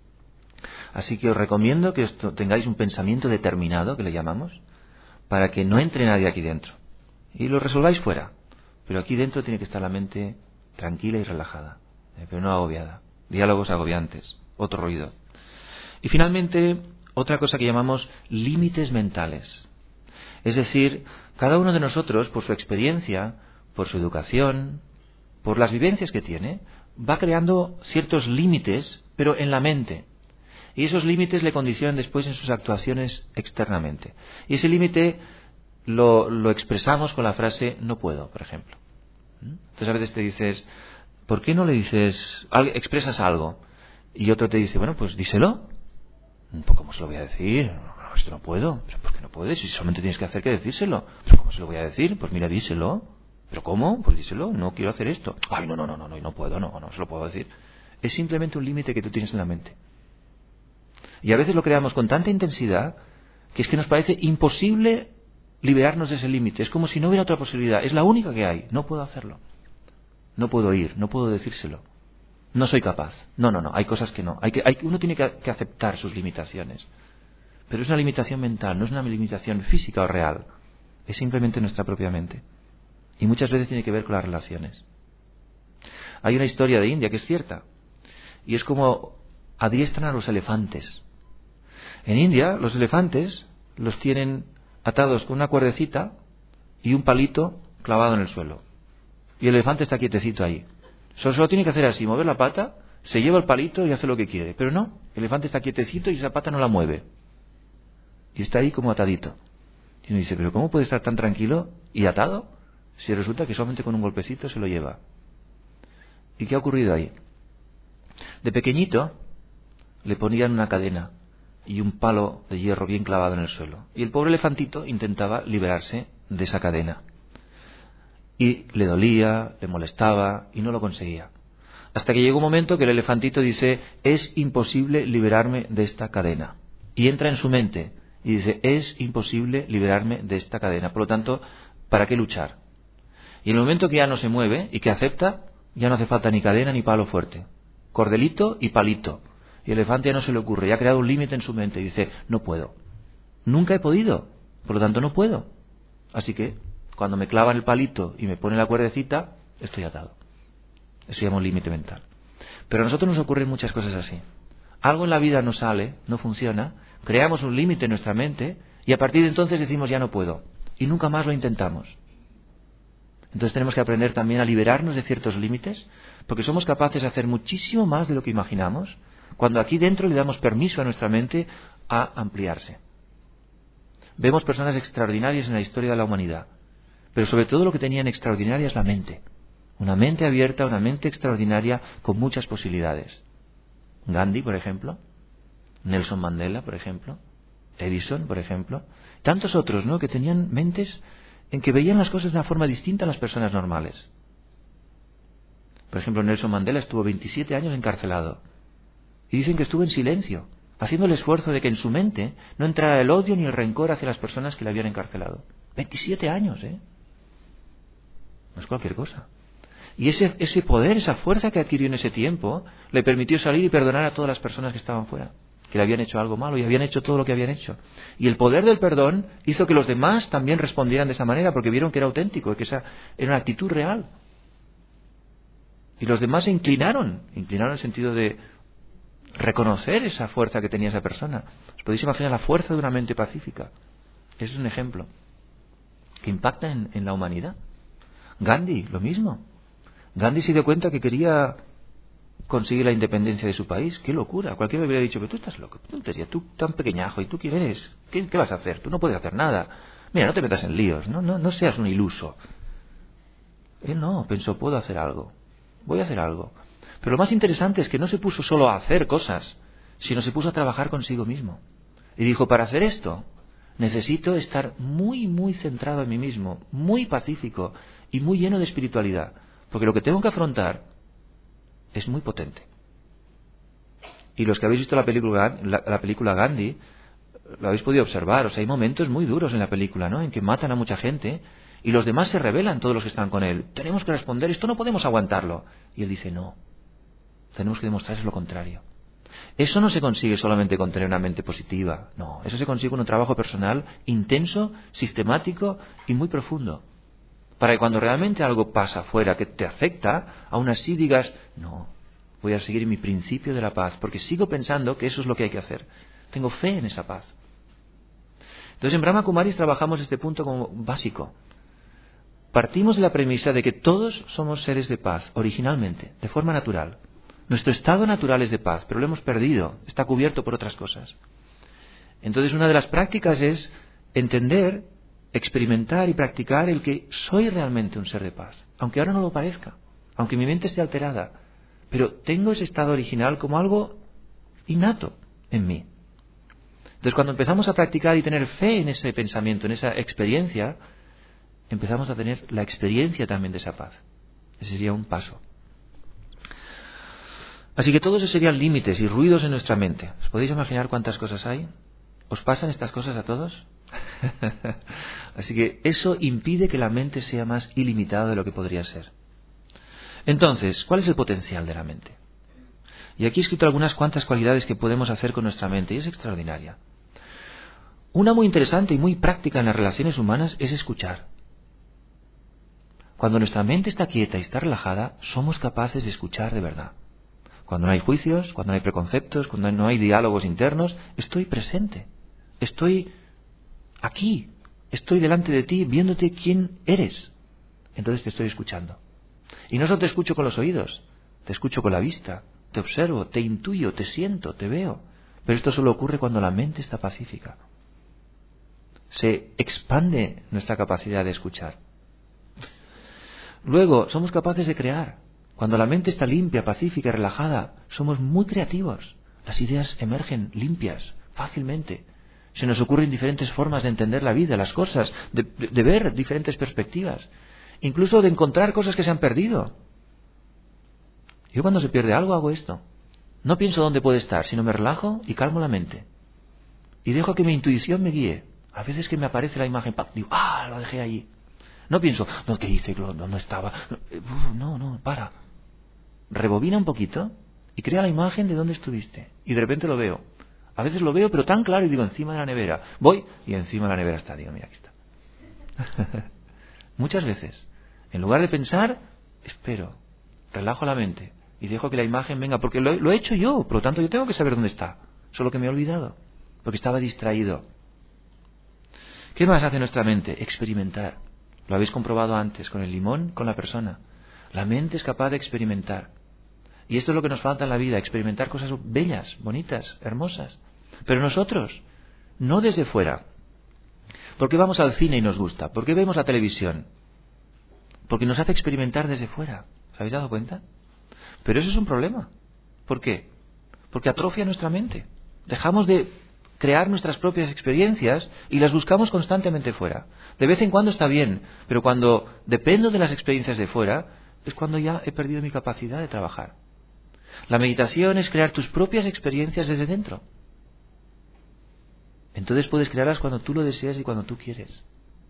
Así que os recomiendo que os tengáis un pensamiento determinado, que le llamamos, para que no entre nadie aquí dentro. Y lo resolváis fuera. Pero aquí dentro tiene que estar la mente tranquila y relajada. Pero no agobiada. Diálogos agobiantes. Otro ruido. Y finalmente, otra cosa que llamamos límites mentales. Es decir, cada uno de nosotros, por su experiencia, por su educación, por las vivencias que tiene, va creando ciertos límites, pero en la mente. Y esos límites le condicionan después en sus actuaciones externamente. Y ese límite lo, lo expresamos con la frase no puedo, por ejemplo. Entonces a veces te dices, ¿por qué no le dices, expresas algo? Y otro te dice, bueno, pues díselo. Pues ¿cómo se lo voy a decir? No, esto no puedo. ¿Pero por qué no puedes? Si solamente tienes que hacer que decírselo. ¿Pero cómo se lo voy a decir? Pues mira, díselo. ¿Pero cómo? Pues díselo. No quiero hacer esto. Ay, no, no, no, no, no, no puedo, no, no se lo puedo decir. Es simplemente un límite que tú tienes en la mente. Y a veces lo creamos con tanta intensidad que es que nos parece imposible liberarnos de ese límite. Es como si no hubiera otra posibilidad. Es la única que hay. No puedo hacerlo. No puedo ir. No puedo decírselo. No soy capaz. No, no, no. Hay cosas que no. Hay que, hay, uno tiene que, que aceptar sus limitaciones. Pero es una limitación mental. No es una limitación física o real. Es simplemente nuestra propia mente. Y muchas veces tiene que ver con las relaciones. Hay una historia de India que es cierta. Y es como adiestran a los elefantes. En India, los elefantes los tienen atados con una cuerdecita y un palito clavado en el suelo. Y el elefante está quietecito ahí. Solo, solo tiene que hacer así, mover la pata, se lleva el palito y hace lo que quiere. Pero no, el elefante está quietecito y esa pata no la mueve. Y está ahí como atadito. Y uno dice, ¿pero cómo puede estar tan tranquilo y atado si resulta que solamente con un golpecito se lo lleva? ¿Y qué ha ocurrido ahí? De pequeñito le ponían una cadena y un palo de hierro bien clavado en el suelo. Y el pobre elefantito intentaba liberarse de esa cadena. Y le dolía, le molestaba y no lo conseguía. Hasta que llegó un momento que el elefantito dice, es imposible liberarme de esta cadena. Y entra en su mente y dice, es imposible liberarme de esta cadena. Por lo tanto, ¿para qué luchar? Y en el momento que ya no se mueve y que acepta, ya no hace falta ni cadena ni palo fuerte. Cordelito y palito. Y el elefante ya no se le ocurre, ya ha creado un límite en su mente y dice, no puedo. Nunca he podido, por lo tanto no puedo. Así que, cuando me clavan el palito y me ponen la cuerdecita, estoy atado. Eso se llama un límite mental. Pero a nosotros nos ocurren muchas cosas así. Algo en la vida no sale, no funciona, creamos un límite en nuestra mente y a partir de entonces decimos, ya no puedo. Y nunca más lo intentamos. Entonces tenemos que aprender también a liberarnos de ciertos límites, porque somos capaces de hacer muchísimo más de lo que imaginamos, cuando aquí dentro le damos permiso a nuestra mente a ampliarse. Vemos personas extraordinarias en la historia de la humanidad, pero sobre todo lo que tenían extraordinaria es la mente. Una mente abierta, una mente extraordinaria con muchas posibilidades. Gandhi, por ejemplo, Nelson Mandela, por ejemplo, Edison, por ejemplo, tantos otros, ¿no?, que tenían mentes en que veían las cosas de una forma distinta a las personas normales. Por ejemplo, Nelson Mandela estuvo veintisiete años encarcelado. Y dicen que estuvo en silencio, haciendo el esfuerzo de que en su mente no entrara el odio ni el rencor hacia las personas que le habían encarcelado. veintisiete años, ¿eh? No es cualquier cosa. Y ese, ese poder, esa fuerza que adquirió en ese tiempo, le permitió salir y perdonar a todas las personas que estaban fuera, que le habían hecho algo malo y habían hecho todo lo que habían hecho. Y el poder del perdón hizo que los demás también respondieran de esa manera, porque vieron que era auténtico, que esa era una actitud real. Y los demás se inclinaron, inclinaron en el sentido de reconocer esa fuerza que tenía esa persona. ¿Os podéis imaginar la fuerza de una mente pacífica? Ese es un ejemplo que impacta en, en la humanidad. Gandhi, lo mismo. Gandhi se dio cuenta que quería conseguir la independencia de su país. ¡Qué locura! Cualquiera le hubiera dicho, pero tú estás loco, qué tontería, tú tan pequeñajo, ¿y tú quién eres? ¿Qué, qué vas a hacer? Tú no puedes hacer nada. Mira, no te metas en líos, no, no, no seas un iluso. Él no, pensó, puedo hacer algo, voy a hacer algo. Pero lo más interesante es que no se puso solo a hacer cosas, sino se puso a trabajar consigo mismo. Y dijo, para hacer esto, necesito estar muy, muy centrado en mí mismo, muy pacífico y muy lleno de espiritualidad. Porque lo que tengo que afrontar es muy potente. Y los que habéis visto la película, la, la película Gandhi, lo habéis podido observar. O sea, hay momentos muy duros en la película, ¿no?, en que matan a mucha gente y los demás se rebelan, todos los que están con él. Tenemos que responder, esto no podemos aguantarlo. Y él dice, no. Tenemos que demostrarles lo contrario. Eso no se consigue solamente con tener una mente positiva. No, eso se consigue con un trabajo personal intenso, sistemático y muy profundo. Para que cuando realmente algo pasa afuera que te afecta, aún así digas, no, voy a seguir mi principio de la paz, porque sigo pensando que eso es lo que hay que hacer. Tengo fe en esa paz. Entonces en Brahma Kumaris trabajamos este punto como básico. Partimos de la premisa de que todos somos seres de paz, originalmente, de forma natural. Nuestro estado natural es de paz, pero lo hemos perdido, está cubierto por otras cosas. Entonces una de las prácticas es entender, experimentar y practicar el que soy realmente un ser de paz, aunque ahora no lo parezca, aunque mi mente esté alterada, pero tengo ese estado original como algo innato en mí. Entonces cuando empezamos a practicar y tener fe en ese pensamiento, en esa experiencia, empezamos a tener la experiencia también de esa paz. Ese sería un paso. Así que todos esos serían límites y ruidos en nuestra mente. ¿Os podéis imaginar cuántas cosas hay? ¿Os pasan estas cosas a todos? Así que eso impide que la mente sea más ilimitada de lo que podría ser. Entonces, ¿cuál es el potencial de la mente? Y aquí he escrito algunas cuantas cualidades que podemos hacer con nuestra mente, y es extraordinaria. Una muy interesante y muy práctica en las relaciones humanas es escuchar. Cuando nuestra mente está quieta y está relajada, somos capaces de escuchar de verdad. Cuando no hay juicios, cuando no hay preconceptos, cuando no hay diálogos internos, estoy presente. Estoy aquí. Estoy delante de ti, viéndote quién eres. Entonces te estoy escuchando. Y no solo te escucho con los oídos, te escucho con la vista, te observo, te intuyo, te siento, te veo. Pero esto solo ocurre cuando la mente está pacífica. Se expande nuestra capacidad de escuchar. Luego, somos capaces de crear. Cuando la mente está limpia, pacífica y relajada, somos muy creativos. Las ideas emergen limpias, fácilmente. Se nos ocurren diferentes formas de entender la vida, las cosas, de, de, de ver diferentes perspectivas. Incluso de encontrar cosas que se han perdido. Yo cuando se pierde algo hago esto. No pienso dónde puede estar, sino me relajo y calmo la mente. Y dejo que mi intuición me guíe. A veces que me aparece la imagen, digo, ah, la dejé allí. No pienso, no, ¿qué hice? ¿Dónde estaba? No, no, para. Rebobina un poquito y crea la imagen de dónde estuviste. Y de repente lo veo. A veces lo veo, pero tan claro, y digo, encima de la nevera. Voy y encima de la nevera está. Digo, mira, aquí está. Muchas veces, en lugar de pensar, espero, relajo la mente y dejo que la imagen venga, porque lo, lo he hecho yo, por lo tanto yo tengo que saber dónde está. Solo que me he olvidado, porque estaba distraído. ¿Qué más hace nuestra mente? Experimentar. Lo habéis comprobado antes, con el limón, con la persona. La mente es capaz de experimentar. Y esto es lo que nos falta en la vida, experimentar cosas bellas, bonitas, hermosas. Pero nosotros, no desde fuera. ¿Por qué vamos al cine y nos gusta? ¿Por qué vemos la televisión? Porque nos hace experimentar desde fuera. ¿Os habéis dado cuenta? Pero eso es un problema. ¿Por qué? Porque atrofia nuestra mente. Dejamos de crear nuestras propias experiencias y las buscamos constantemente fuera. De vez en cuando está bien, pero cuando dependo de las experiencias de fuera, es cuando ya he perdido mi capacidad de trabajar. La meditación es crear tus propias experiencias desde dentro. Entonces puedes crearlas cuando tú lo deseas y cuando tú quieres.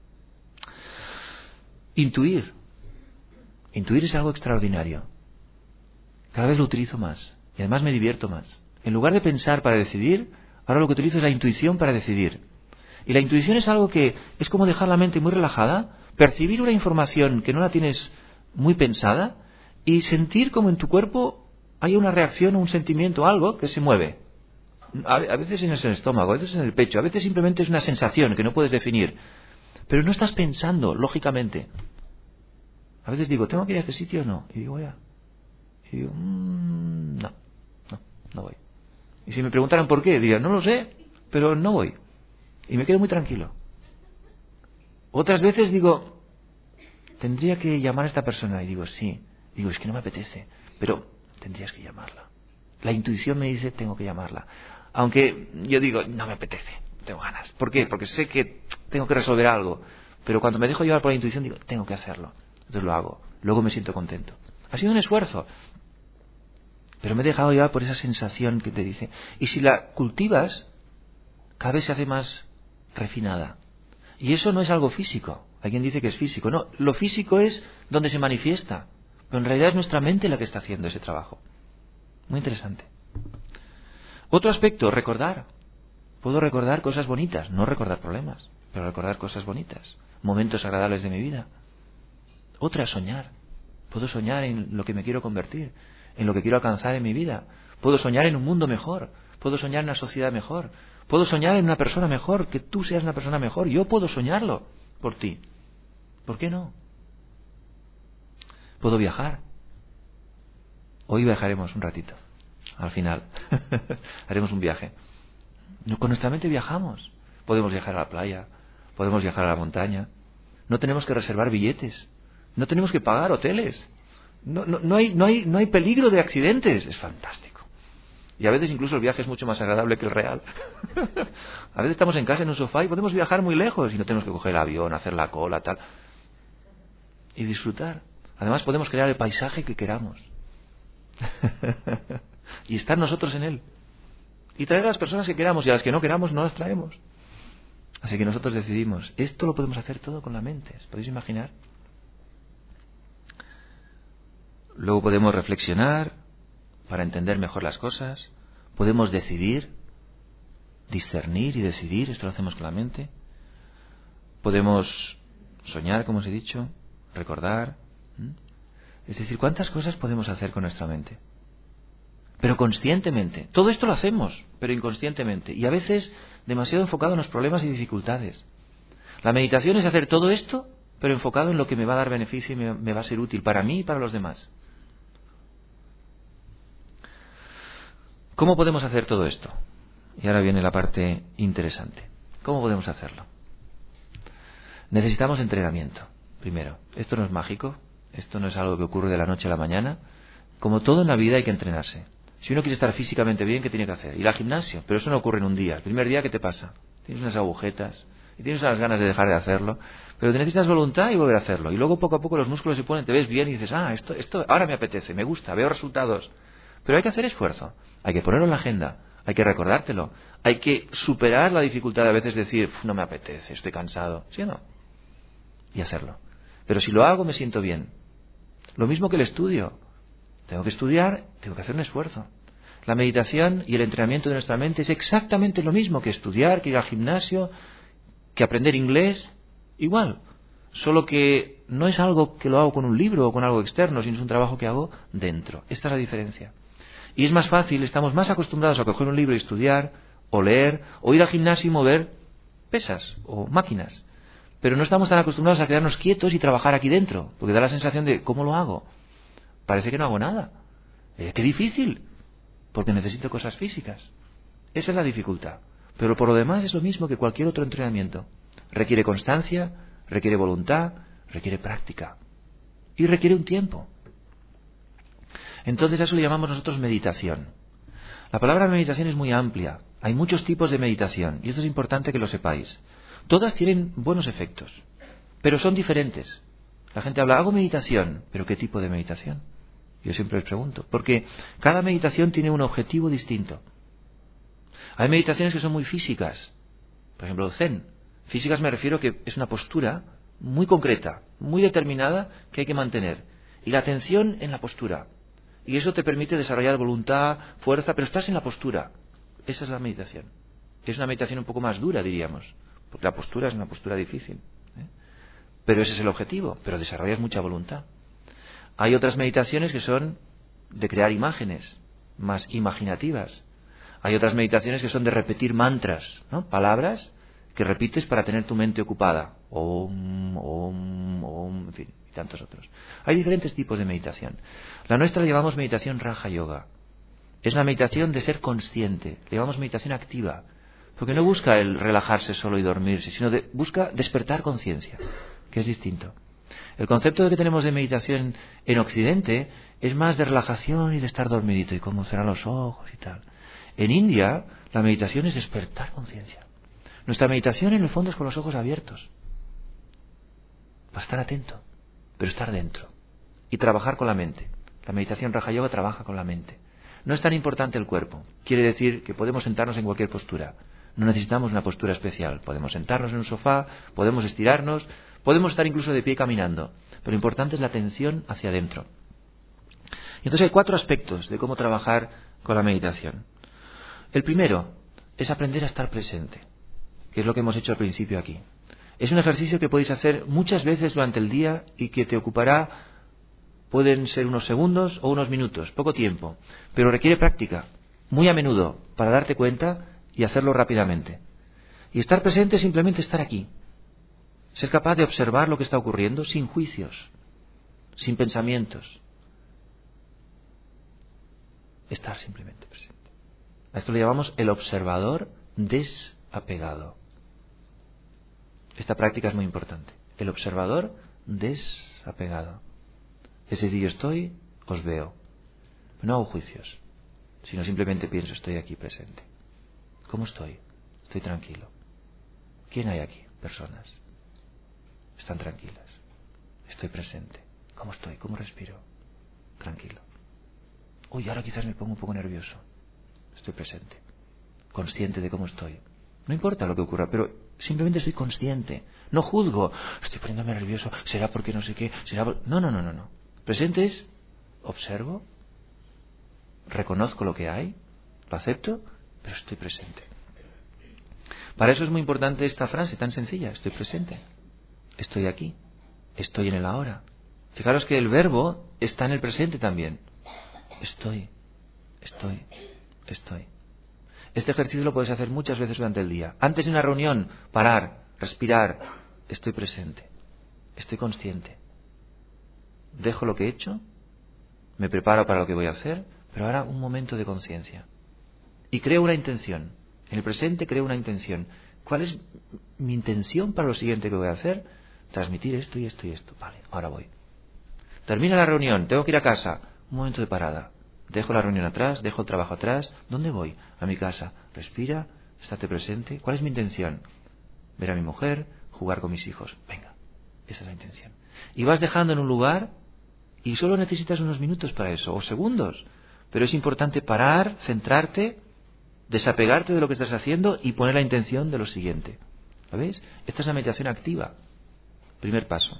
Intuir. Intuir es algo extraordinario. Cada vez lo utilizo más y además me divierto más. En lugar de pensar para decidir, ahora lo que utilizo es la intuición para decidir. Y la intuición es algo que es como dejar la mente muy relajada, percibir una información que no la tienes muy pensada y sentir como en tu cuerpo hay una reacción o un sentimiento, algo que se mueve. A veces en el estómago, a veces en el pecho, a veces simplemente es una sensación que no puedes definir. Pero no estás pensando, lógicamente. A veces digo, ¿tengo que ir a este sitio o no? Y digo, ya. Y digo, mmm, no, no, no voy. Y si me preguntaran por qué, diría, no lo sé, pero no voy. Y me quedo muy tranquilo. Otras veces digo, tendría que llamar a esta persona. Y digo, sí. Digo, es que no me apetece. Pero tendrías que llamarla. La intuición me dice, tengo que llamarla. Aunque yo digo, no me apetece, tengo ganas. ¿Por qué? Porque sé que tengo que resolver algo. Pero cuando me dejo llevar por la intuición, digo, tengo que hacerlo. Entonces lo hago. Luego me siento contento. Ha sido un esfuerzo. Pero me he dejado llevar por esa sensación que te dice. Y si la cultivas, cada vez se hace más refinada. Y eso no es algo físico. Alguien dice que es físico. No, lo físico es donde se manifiesta. Pero en realidad es nuestra mente la que está haciendo ese trabajo. Muy interesante. Otro aspecto, recordar. Puedo recordar cosas bonitas, no recordar problemas, pero recordar cosas bonitas, momentos agradables de mi vida. Otra, soñar. Puedo soñar en lo que me quiero convertir, en lo que quiero alcanzar en mi vida. Puedo soñar en un mundo mejor, puedo soñar en una sociedad mejor, puedo soñar en una persona mejor, que tú seas una persona mejor. Yo puedo soñarlo por ti. ¿Por qué no? Puedo viajar. Hoy viajaremos un ratito. Al final haremos un viaje. Con nuestra mente viajamos. Podemos viajar a la playa, podemos viajar a la montaña. No tenemos que reservar billetes, no tenemos que pagar hoteles. No, no, no, hay, no, hay, no hay peligro de accidentes. Es fantástico. Y a veces incluso el viaje es mucho más agradable que el real. A veces estamos en casa en un sofá y podemos viajar muy lejos y no tenemos que coger el avión, hacer la cola, tal. Y disfrutar. Además podemos crear el paisaje que queramos. Y estar nosotros en él. Y traer a las personas que queramos, y a las que no queramos no las traemos. Así que nosotros decidimos, esto lo podemos hacer todo con la mente. ¿Os podéis imaginar? Luego podemos reflexionar para entender mejor las cosas. Podemos decidir, discernir y decidir. Esto lo hacemos con la mente. Podemos soñar, como os he dicho, recordar. Es decir, ¿cuántas cosas podemos hacer con nuestra mente? Pero conscientemente. Todo esto lo hacemos, pero inconscientemente. Y a veces demasiado enfocado en los problemas y dificultades. La meditación es hacer todo esto, pero enfocado en lo que me va a dar beneficio y me, me va a ser útil para mí y para los demás. ¿Cómo podemos hacer todo esto? Y ahora viene la parte interesante. ¿Cómo podemos hacerlo? Necesitamos entrenamiento, primero. Esto no es mágico, esto no es algo que ocurre de la noche a la mañana. Como todo en la vida hay que entrenarse. Si uno quiere estar físicamente bien, ¿qué tiene que hacer? Ir al gimnasio, pero eso no ocurre en un día. El primer día, ¿qué te pasa? Tienes unas agujetas y tienes unas ganas de dejar de hacerlo, pero te necesitas voluntad y volver a hacerlo. Y luego poco a poco los músculos se ponen, te ves bien y dices, ah, esto, esto ahora me apetece, me gusta, veo resultados. Pero hay que hacer esfuerzo, hay que ponerlo en la agenda, hay que recordártelo, hay que superar la dificultad de a veces decir, no me apetece, estoy cansado, ¿sí o no? Y hacerlo. Pero si lo hago me siento bien. Lo mismo que el estudio. Tengo que estudiar, tengo que hacer un esfuerzo. La meditación y el entrenamiento de nuestra mente es exactamente lo mismo que estudiar, que ir al gimnasio, que aprender inglés. Igual. Solo que no es algo que lo hago con un libro o con algo externo, sino es un trabajo que hago dentro. Esta es la diferencia. Y es más fácil, estamos más acostumbrados a coger un libro y estudiar, o leer, o ir al gimnasio y mover pesas o máquinas. Pero no estamos tan acostumbrados a quedarnos quietos y trabajar aquí dentro, porque da la sensación de, ¿cómo lo hago? Parece que no hago nada. Eh, ¡Qué difícil! Porque necesito cosas físicas. Esa es la dificultad. Pero por lo demás es lo mismo que cualquier otro entrenamiento. Requiere constancia, requiere voluntad, requiere práctica. Y requiere un tiempo. Entonces a eso le llamamos nosotros meditación. La palabra meditación es muy amplia. Hay muchos tipos de meditación. Y esto es importante que lo sepáis. Todas tienen buenos efectos, pero son diferentes. La gente habla, hago meditación, pero ¿qué tipo de meditación? Yo siempre les pregunto, porque cada meditación tiene un objetivo distinto. Hay meditaciones que son muy físicas, por ejemplo el Zen. Físicas me refiero que es una postura muy concreta, muy determinada que hay que mantener. Y la atención en la postura. Y eso te permite desarrollar voluntad, fuerza, pero estás en la postura. Esa es la meditación. Es una meditación un poco más dura, diríamos. Porque la postura es una postura difícil. ¿eh? Pero ese es el objetivo, pero desarrollas mucha voluntad. Hay otras meditaciones que son de crear imágenes, más imaginativas. Hay otras meditaciones que son de repetir mantras, ¿no? Palabras que repites para tener tu mente ocupada. Om, om, om, en fin, y tantos otros. Hay diferentes tipos de meditación. La nuestra la llamamos meditación Raja Yoga. Es una meditación de ser consciente. Le llamamos meditación activa. Porque no busca el relajarse solo y dormirse, sino de, busca despertar conciencia, que es distinto. El concepto que tenemos de meditación en Occidente es más de relajación y de estar dormidito y cómo cerrar los ojos y tal. En India, la meditación es despertar conciencia. Nuestra meditación en el fondo es con los ojos abiertos. Para estar atento, pero estar dentro. Y trabajar con la mente. La meditación Raja Yoga trabaja con la mente. No es tan importante el cuerpo. Quiere decir que podemos sentarnos en cualquier postura. No necesitamos una postura especial. Podemos sentarnos en un sofá, podemos estirarnos, podemos estar incluso de pie caminando. Pero lo importante es la atención hacia adentro. Y entonces hay cuatro aspectos de cómo trabajar con la meditación. El primero es aprender a estar presente, que es lo que hemos hecho al principio aquí. Es un ejercicio que podéis hacer muchas veces durante el día y que te ocupará, pueden ser unos segundos o unos minutos, poco tiempo, pero requiere práctica, muy a menudo, para darte cuenta y hacerlo rápidamente. Y estar presente es simplemente estar aquí. Ser capaz de observar lo que está ocurriendo sin juicios, sin pensamientos. Estar simplemente presente. A esto le llamamos el observador desapegado. Esta práctica es muy importante. El observador desapegado. Es decir, yo estoy, os veo. No hago juicios, sino simplemente pienso, estoy aquí presente. ¿Cómo estoy? Estoy tranquilo. ¿Quién hay aquí? Personas. Están tranquilas. Estoy presente. ¿Cómo estoy? ¿Cómo respiro? Tranquilo. Uy, ahora quizás me pongo un poco nervioso. Estoy presente. Consciente de cómo estoy. No importa lo que ocurra, pero Simplemente soy consciente. No juzgo. Estoy poniéndome nervioso. ¿Será porque no sé qué? ¿Será por... No, no, no, no, no. Presente es observo, reconozco lo que hay, lo acepto, pero estoy presente. Para eso es muy importante esta frase tan sencilla. Estoy presente. Estoy aquí. Estoy en el ahora. Fijaros que el verbo está en el presente también. Estoy. Estoy. Estoy. Este ejercicio lo puedes hacer muchas veces durante el día. Antes de una reunión, parar, respirar. Estoy presente. Estoy consciente. Dejo lo que he hecho. Me preparo para lo que voy a hacer. Pero ahora un momento de conciencia. Y creo una intención. En el presente creo una intención. ¿Cuál es mi intención para lo siguiente que voy a hacer? Transmitir esto y esto y esto. Vale, ahora voy. Termina la reunión. Tengo que ir a casa. Un momento de parada. Dejo la reunión atrás, dejo el trabajo atrás. ¿Dónde voy? A mi casa. Respira, estate presente. ¿Cuál es mi intención? Ver a mi mujer, jugar con mis hijos. Venga, esa es la intención. Y vas dejando en un lugar y solo necesitas unos minutos para eso, o segundos. Pero es importante parar, centrarte, desapegarte de lo que estás haciendo y poner la intención de lo siguiente. ¿Lo veis? Esta es la meditación activa. Primer paso.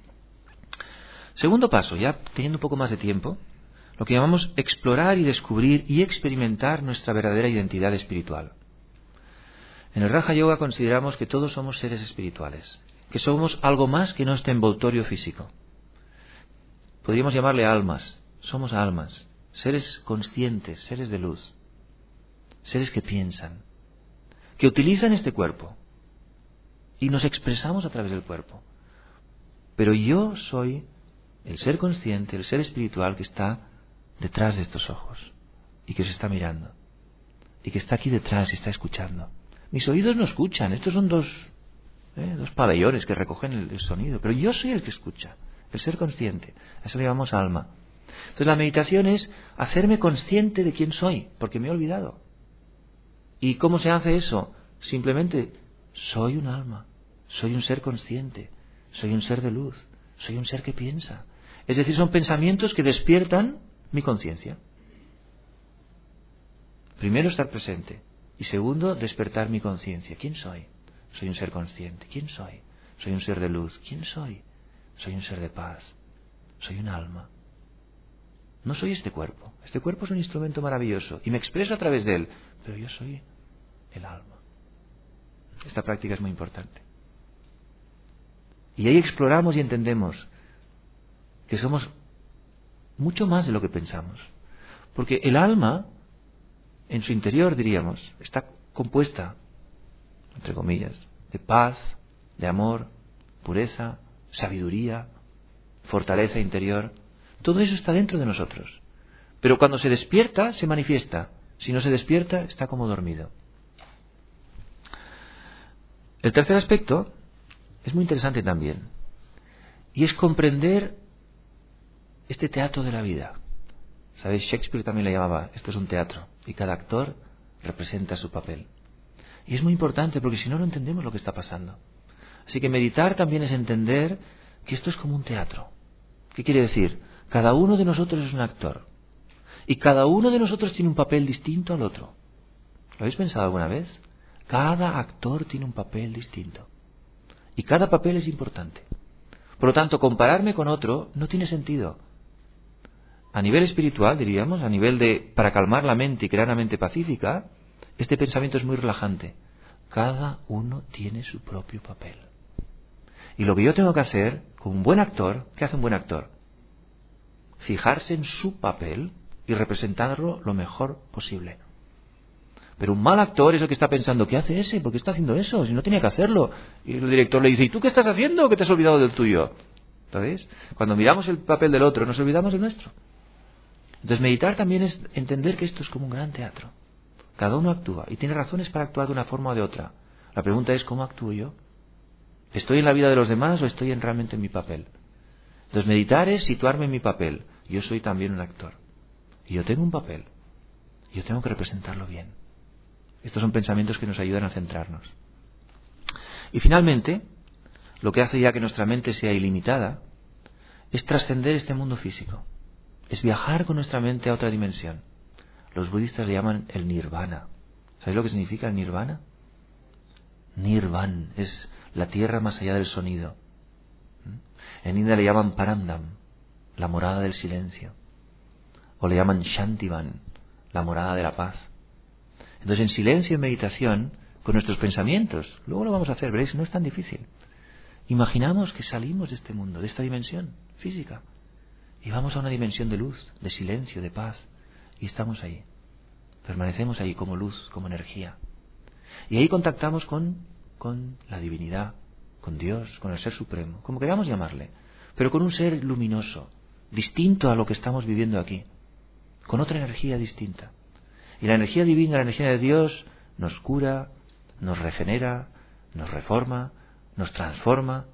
Segundo paso, ya teniendo un poco más de tiempo, lo que llamamos explorar y descubrir y experimentar nuestra verdadera identidad espiritual. En el Raja Yoga consideramos que todos somos seres espirituales, que somos algo más que nuestro envoltorio físico. Podríamos llamarle almas. Somos almas, seres conscientes, seres de luz, seres que piensan, que utilizan este cuerpo y nos expresamos a través del cuerpo. Pero yo soy el ser consciente, el ser espiritual que está detrás de estos ojos y que se está mirando y que está aquí detrás y está escuchando. Mis oídos no escuchan, estos son dos, eh, dos pabellones que recogen el, el sonido, pero yo soy el que escucha, el ser consciente. A eso le llamamos alma. Entonces la meditación es hacerme consciente de quién soy, porque me he olvidado. ¿Y cómo se hace eso? Simplemente soy un alma, soy un ser consciente, soy un ser de luz, soy un ser que piensa. Es decir, son pensamientos que despiertan mi conciencia. Primero, estar presente. Y segundo, despertar mi conciencia. ¿Quién soy? Soy un ser consciente. ¿Quién soy? Soy un ser de luz. ¿Quién soy? Soy un ser de paz. Soy un alma. No soy este cuerpo. Este cuerpo es un instrumento maravilloso y me expreso a través de él. Pero yo soy el alma. Esta práctica es muy importante. Y ahí exploramos y entendemos que somos mucho más de lo que pensamos. Porque el alma, en su interior, diríamos, está compuesta, entre comillas, de paz, de amor, pureza, sabiduría, fortaleza interior. Todo eso está dentro de nosotros. Pero cuando se despierta, se manifiesta. Si no se despierta, está como dormido. El tercer aspecto es muy interesante también. Y es comprender este teatro de la vida. ¿Sabéis? Shakespeare también le llamaba, esto es un teatro. Y cada actor representa su papel. Y es muy importante porque si no, no entendemos lo que está pasando. Así que meditar también es entender que esto es como un teatro. ¿Qué quiere decir? Cada uno de nosotros es un actor. Y cada uno de nosotros tiene un papel distinto al otro. ¿Lo habéis pensado alguna vez? Cada actor tiene un papel distinto. Y cada papel es importante. Por lo tanto, compararme con otro no tiene sentido. A nivel espiritual, diríamos, a nivel de, para calmar la mente y crear una mente pacífica, este pensamiento es muy relajante. Cada uno tiene su propio papel. Y lo que yo tengo que hacer, como un buen actor, ¿qué hace un buen actor? Fijarse en su papel y representarlo lo mejor posible. Pero un mal actor es el que está pensando, ¿qué hace ese? ¿Por qué está haciendo eso? Si no tenía que hacerlo. Y el director le dice, ¿y tú qué estás haciendo? ¿Que te has olvidado del tuyo? ¿Sabéis? Cuando miramos el papel del otro, nos olvidamos del nuestro. Entonces meditar también es entender que esto es como un gran teatro. Cada uno actúa y tiene razones para actuar de una forma o de otra. La pregunta es, ¿cómo actúo yo? ¿Estoy en la vida de los demás o estoy en, realmente en mi papel? Entonces meditar es situarme en mi papel. Yo soy también un actor. Y yo tengo un papel. Y yo tengo que representarlo bien. Estos son pensamientos que nos ayudan a centrarnos. Y finalmente, lo que hace ya que nuestra mente sea ilimitada es trascender este mundo físico. Es viajar con nuestra mente a otra dimensión. Los budistas le llaman el nirvana. ¿Sabéis lo que significa el nirvana? Nirvan es la tierra más allá del sonido. En India le llaman Parandam, la morada del silencio. O le llaman Shantivan, la morada de la paz. Entonces, en silencio y meditación, con nuestros pensamientos, luego lo vamos a hacer, veréis, no es tan difícil. Imaginamos que salimos de este mundo, de esta dimensión física, y vamos a una dimensión de luz, de silencio, de paz, y estamos ahí. Permanecemos ahí como luz, como energía. Y ahí contactamos con, con la divinidad, con Dios, con el Ser Supremo, como queramos llamarle, pero con un ser luminoso, distinto a lo que estamos viviendo aquí, con otra energía distinta. Y la energía divina, la energía de Dios, nos cura, nos regenera, nos reforma, nos transforma,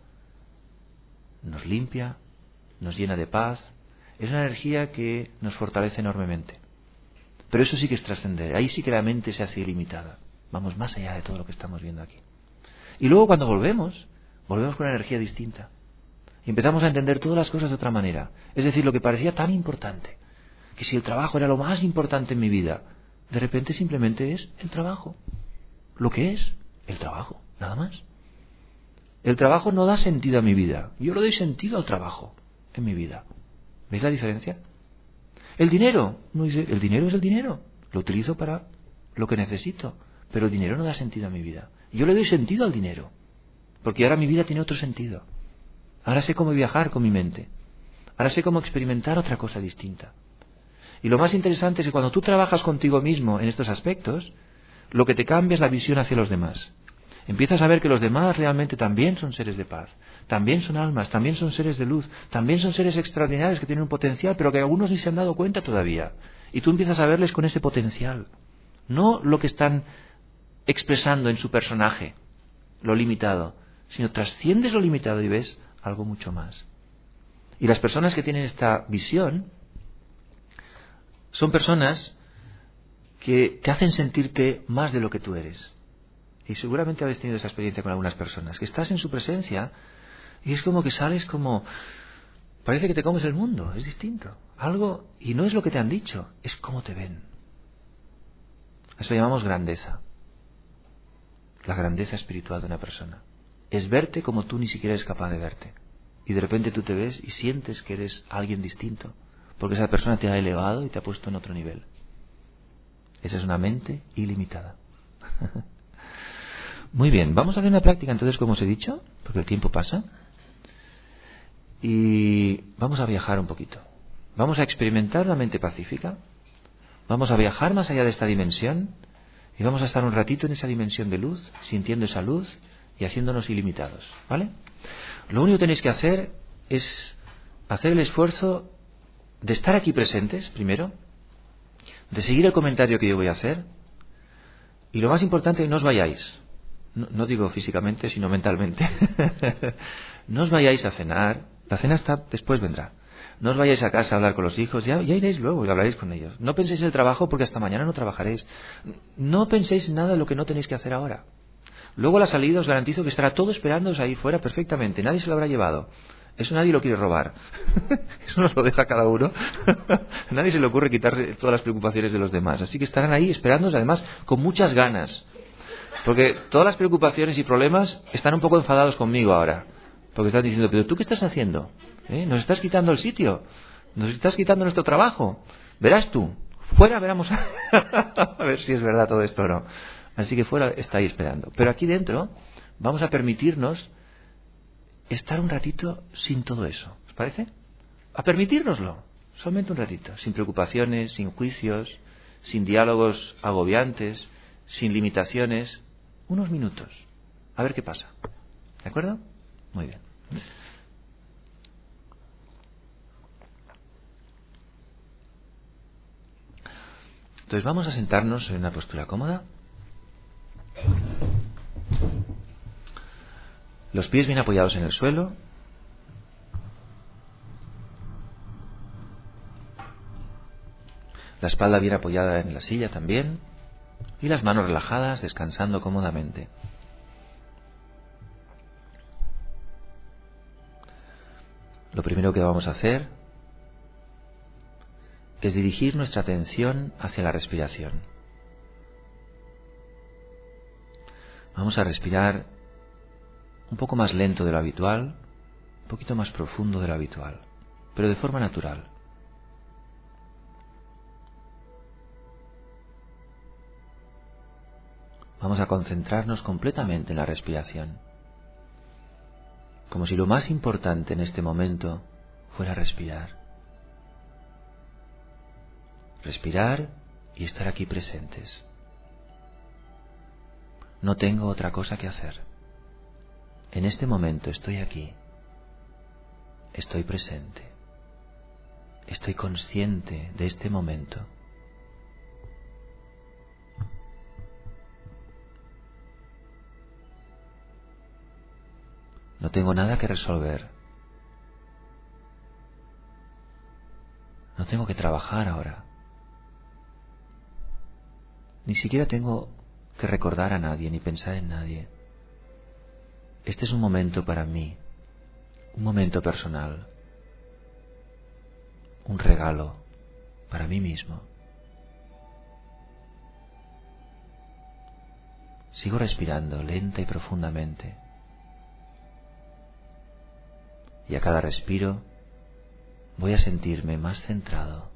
nos limpia, nos llena de paz. Es una energía que nos fortalece enormemente. Pero eso sí que es trascender. Ahí sí que la mente se hace ilimitada. Vamos más allá de todo lo que estamos viendo aquí. Y luego cuando volvemos, volvemos con una energía distinta. Y empezamos a entender todas las cosas de otra manera. Es decir, lo que parecía tan importante, que si el trabajo era lo más importante en mi vida, de repente simplemente es el trabajo. Lo que es el trabajo, nada más. El trabajo no da sentido a mi vida. Yo le doy sentido al trabajo en mi vida. ¿Veis la diferencia? El dinero, no dice, el dinero es el dinero. Lo utilizo para lo que necesito. Pero el dinero no da sentido a mi vida. Yo le doy sentido al dinero. Porque ahora mi vida tiene otro sentido. Ahora sé cómo viajar con mi mente. Ahora sé cómo experimentar otra cosa distinta. Y lo más interesante es que cuando tú trabajas contigo mismo en estos aspectos, lo que te cambia es la visión hacia los demás. Empiezas a ver que los demás realmente también son seres de paz, también son almas, también son seres de luz, también son seres extraordinarios que tienen un potencial, pero que algunos ni se han dado cuenta todavía. Y tú empiezas a verles con ese potencial, no lo que están expresando en su personaje, lo limitado, sino trasciendes lo limitado y ves algo mucho más. Y las personas que tienen esta visión son personas que te hacen sentirte más de lo que tú eres. Y seguramente habéis tenido esa experiencia con algunas personas, que estás en su presencia y es como que sales como... Parece que te comes el mundo, es distinto. Algo, y no es lo que te han dicho, es cómo te ven. Eso lo llamamos grandeza. La grandeza espiritual de una persona. Es verte como tú ni siquiera eres capaz de verte. Y de repente tú te ves y sientes que eres alguien distinto, porque esa persona te ha elevado y te ha puesto en otro nivel. Esa es una mente ilimitada. Muy bien, vamos a hacer una práctica entonces, como os he dicho, porque el tiempo pasa. Y vamos a viajar un poquito. Vamos a experimentar la mente pacífica. Vamos a viajar más allá de esta dimensión. Y vamos a estar un ratito en esa dimensión de luz, sintiendo esa luz y haciéndonos ilimitados. ¿Vale? Lo único que tenéis que hacer es hacer el esfuerzo de estar aquí presentes, primero, de seguir el comentario que yo voy a hacer. Y lo más importante, no os vayáis. No, no digo físicamente, sino mentalmente. No os vayáis a cenar. La cena está, después vendrá. No os vayáis a casa a hablar con los hijos. Ya, ya iréis luego y hablaréis con ellos. No penséis en el trabajo porque hasta mañana no trabajaréis. No penséis en nada de lo que no tenéis que hacer ahora. Luego a la salida os garantizo que estará todo esperándoos ahí fuera perfectamente. Nadie se lo habrá llevado. Eso nadie lo quiere robar. Eso nos lo deja cada uno. Nadie se le ocurre quitar todas las preocupaciones de los demás. Así que estarán ahí esperándoos, además, con muchas ganas. Porque todas las preocupaciones y problemas están un poco enfadados conmigo ahora. Porque están diciendo, pero ¿tú qué estás haciendo? ¿Eh? Nos estás quitando el sitio. Nos estás quitando nuestro trabajo. Verás tú. Fuera veremos a ver si es verdad todo esto o no. Así que fuera está ahí esperando. Pero aquí dentro vamos a permitirnos estar un ratito sin todo eso. ¿Os parece? A permitírnoslo. Solamente un ratito. Sin preocupaciones, sin juicios, sin diálogos agobiantes, sin limitaciones. Unos minutos. A ver qué pasa. ¿De acuerdo? Muy bien. Entonces vamos a sentarnos en una postura cómoda. Los pies bien apoyados en el suelo. La espalda bien apoyada en la silla también. Y las manos relajadas, descansando cómodamente. Lo primero que vamos a hacer es dirigir nuestra atención hacia la respiración. Vamos a respirar un poco más lento de lo habitual, un poquito más profundo de lo habitual, pero de forma natural. Vamos a concentrarnos completamente en la respiración, como si lo más importante en este momento fuera respirar. Respirar y estar aquí presentes. No tengo otra cosa que hacer. En este momento estoy aquí. Estoy presente. Estoy consciente de este momento. No tengo nada que resolver. No tengo que trabajar ahora. Ni siquiera tengo que recordar a nadie ni pensar en nadie. Este es un momento para mí, un momento personal, un regalo para mí mismo. Sigo respirando lenta y profundamente. Y a cada respiro voy a sentirme más centrado,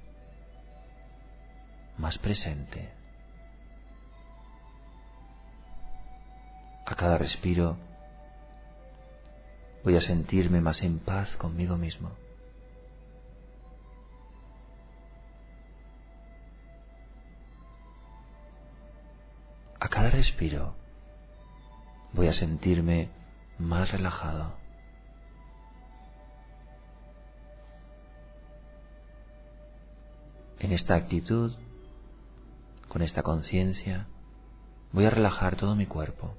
más presente. A cada respiro voy a sentirme más en paz conmigo mismo. A cada respiro voy a sentirme más relajado. En esta actitud, con esta conciencia, voy a relajar todo mi cuerpo.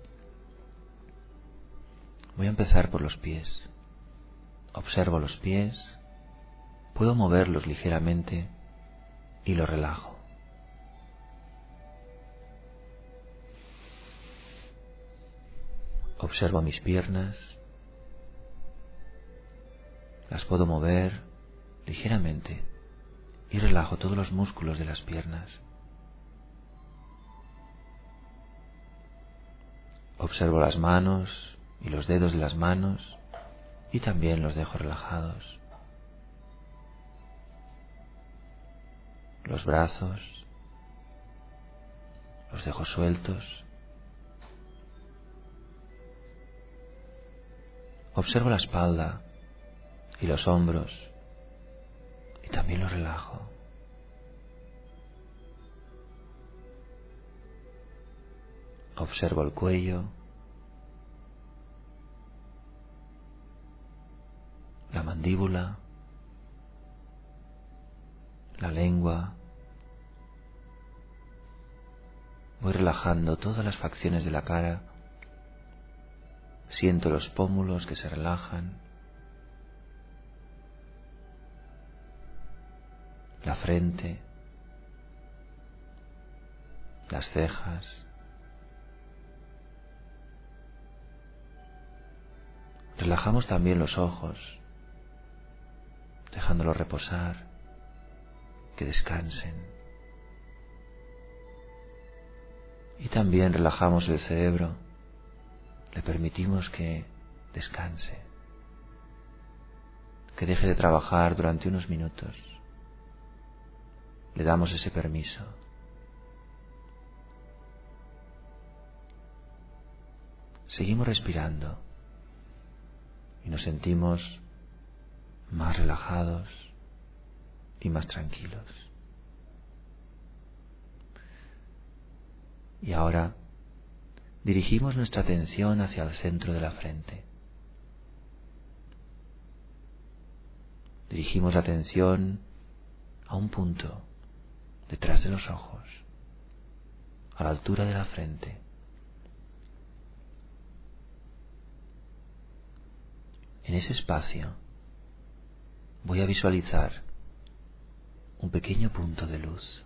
Voy a empezar por los pies. Observo los pies, puedo moverlos ligeramente y los relajo. Observo mis piernas, las puedo mover ligeramente y relajo todos los músculos de las piernas. Observo las manos y los dedos de las manos y también los dejo relajados. Los brazos los dejo sueltos. Observo la espalda y los hombros y también los relajo. Observo el cuello, la mandíbula, la lengua. Voy relajando todas las facciones de la cara. Siento los pómulos que se relajan, la frente, las cejas. Relajamos también los ojos, dejándolos reposar, que descansen. Y también relajamos el cerebro, le permitimos que descanse, que deje de trabajar durante unos minutos. Le damos ese permiso. Seguimos respirando y nos sentimos más relajados y más tranquilos. Y ahora dirigimos nuestra atención hacia el centro de la frente. Dirigimos la atención a un punto detrás de los ojos, a la altura de la frente. En ese espacio voy a visualizar un pequeño punto de luz,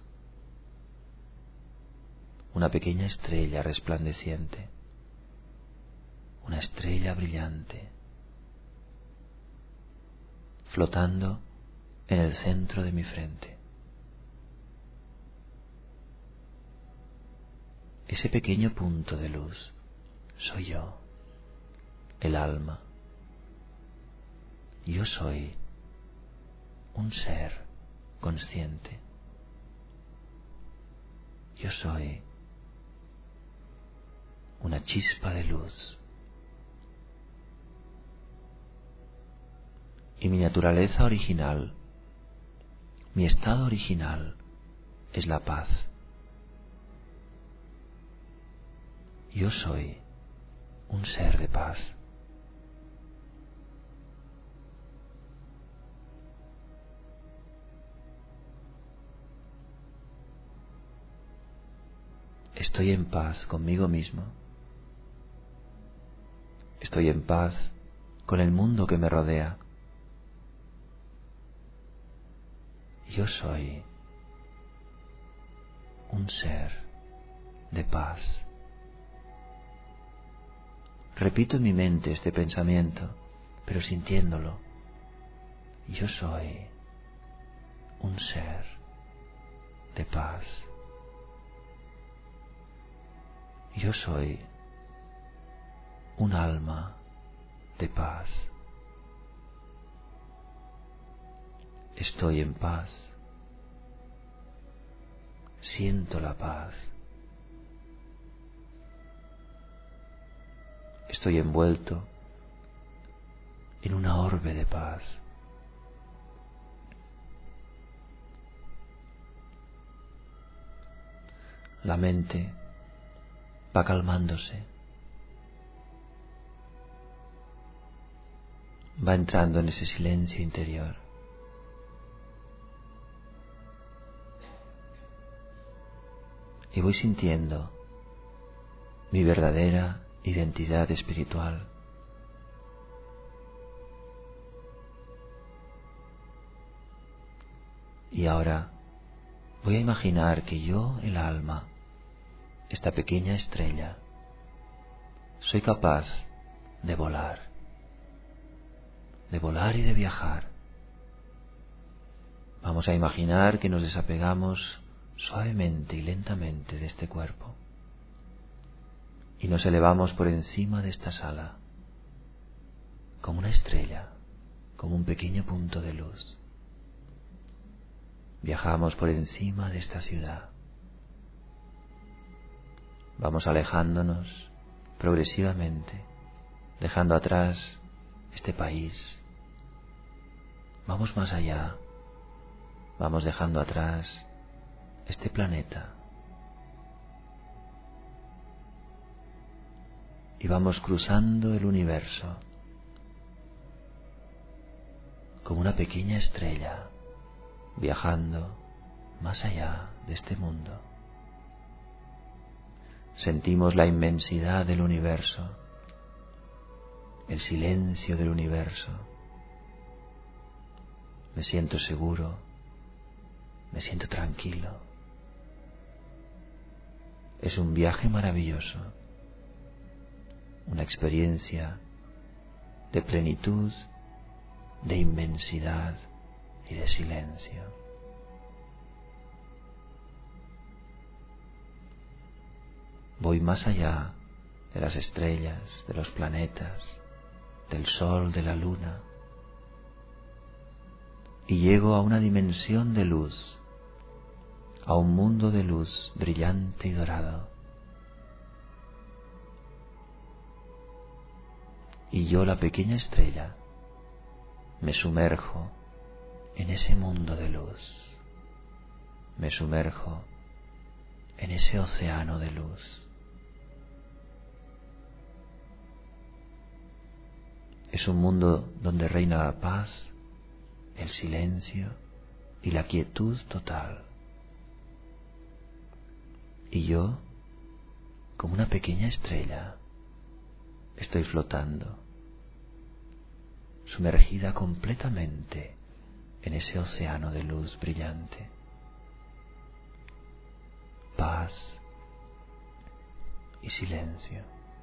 una pequeña estrella resplandeciente, una estrella brillante, flotando en el centro de mi frente. Ese pequeño punto de luz soy yo, el alma. Yo soy un ser consciente. Yo soy una chispa de luz. Y mi naturaleza original, mi estado original, es la paz. Yo soy un ser de paz. Estoy en paz conmigo mismo. Estoy en paz con el mundo que me rodea. Yo soy un ser de paz. Repito en mi mente este pensamiento, pero sintiéndolo. Yo soy un ser de paz. Yo soy un alma de paz. Estoy en paz. Siento la paz. Estoy envuelto en una orbe de paz. La mente va calmándose. Va entrando en ese silencio interior. Y voy sintiendo mi verdadera identidad espiritual. Y ahora voy a imaginar que yo, el alma, esta pequeña estrella, soy capaz de volar, de volar y de viajar. Vamos a imaginar que nos desapegamos suavemente y lentamente de este cuerpo y nos elevamos por encima de esta sala como una estrella, como un pequeño punto de luz. Viajamos por encima de esta ciudad. Vamos alejándonos progresivamente, dejando atrás este país. Vamos más allá, vamos dejando atrás este planeta y vamos cruzando el universo como una pequeña estrella, viajando más allá de este mundo. Sentimos la inmensidad del universo, el silencio del universo. Me siento seguro, me siento tranquilo. Es un viaje maravilloso, una experiencia de plenitud, de inmensidad y de silencio. Voy más allá de las estrellas, de los planetas, del sol, de la luna, y llego a una dimensión de luz, a un mundo de luz brillante y dorado. Y yo, la pequeña estrella, me sumerjo en ese mundo de luz. Me sumerjo en ese océano de luz. Es un mundo donde reina la paz, el silencio y la quietud total. Y yo, como una pequeña estrella, estoy flotando, sumergida completamente en ese océano de luz brillante. Paz y silencio.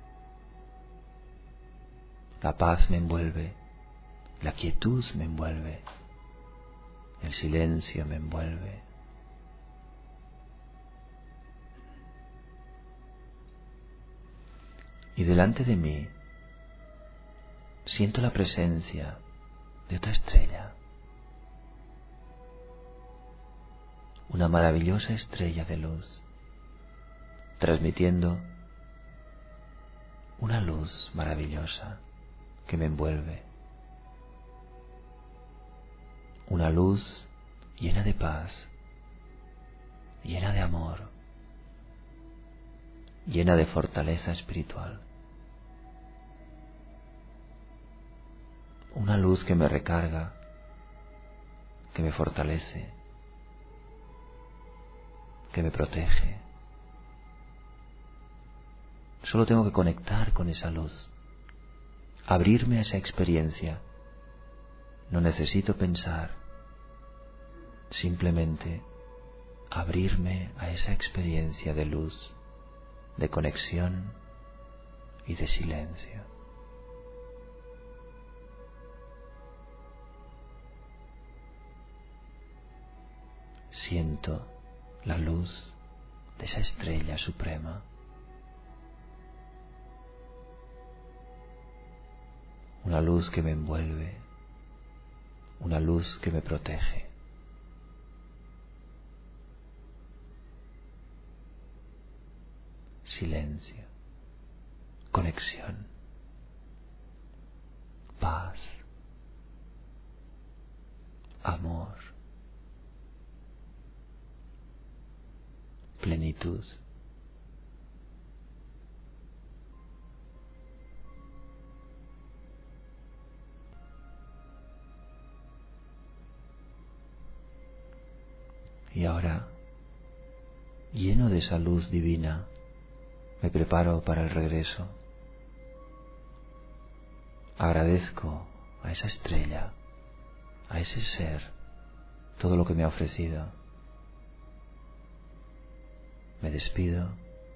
La paz me envuelve, la quietud me envuelve, el silencio me envuelve. Y delante de mí siento la presencia de otra estrella, una maravillosa estrella de luz, transmitiendo una luz maravillosa que me envuelve, una luz llena de paz, llena de amor, llena de fortaleza espiritual, una luz que me recarga, que me fortalece, que me protege. Solo tengo que conectar con esa luz, abrirme a esa experiencia. No necesito pensar, simplemente abrirme a esa experiencia de luz, de conexión y de silencio. Siento la luz de esa estrella suprema. Una luz que me envuelve, una luz que me protege. Silencio, conexión, paz, amor, plenitud. Y ahora, lleno de esa luz divina, me preparo para el regreso. Agradezco a esa estrella, a ese ser, todo lo que me ha ofrecido. Me despido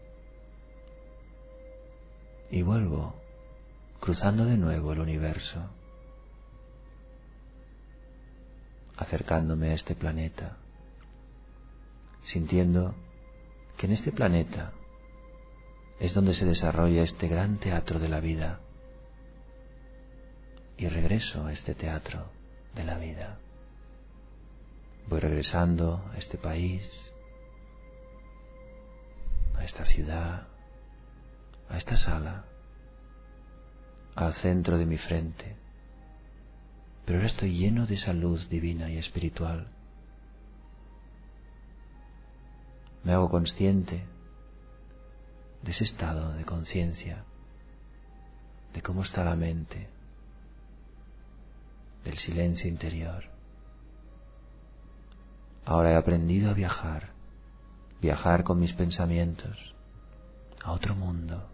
y vuelvo, cruzando de nuevo el universo, acercándome a este planeta, sintiendo que en este planeta es donde se desarrolla este gran teatro de la vida, y regreso a este teatro de la vida. Voy regresando a este país, a esta ciudad, a esta sala, al centro de mi frente, pero ahora estoy lleno de esa luz divina y espiritual. Me hago consciente de ese estado de conciencia, de cómo está la mente, del silencio interior. Ahora he aprendido a viajar, viajar con mis pensamientos a otro mundo.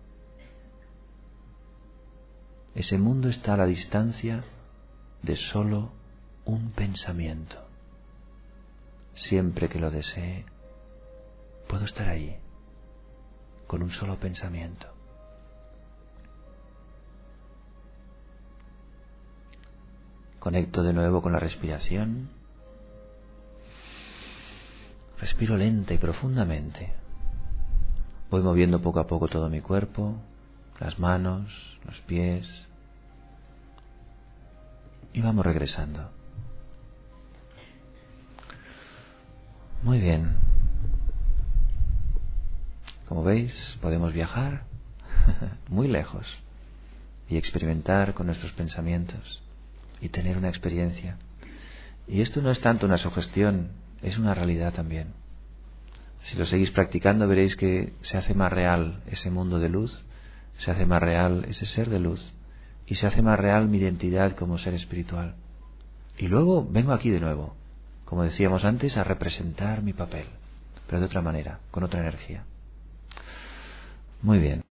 Ese mundo está a la distancia de solo un pensamiento. Siempre que lo desee, puedo estar ahí, con un solo pensamiento. Conecto de nuevo con la respiración. Respiro lenta y profundamente. Voy moviendo poco a poco todo mi cuerpo, las manos, los pies, y vamos regresando. Muy bien. Como veis, podemos viajar muy lejos y experimentar con nuestros pensamientos y tener una experiencia. Y esto no es tanto una sugestión, es una realidad también. Si lo seguís practicando, veréis que se hace más real ese mundo de luz, se hace más real ese ser de luz, y se hace más real mi identidad como ser espiritual. Y luego vengo aquí de nuevo, como decíamos antes, a representar mi papel, pero de otra manera, con otra energía. Muy bien.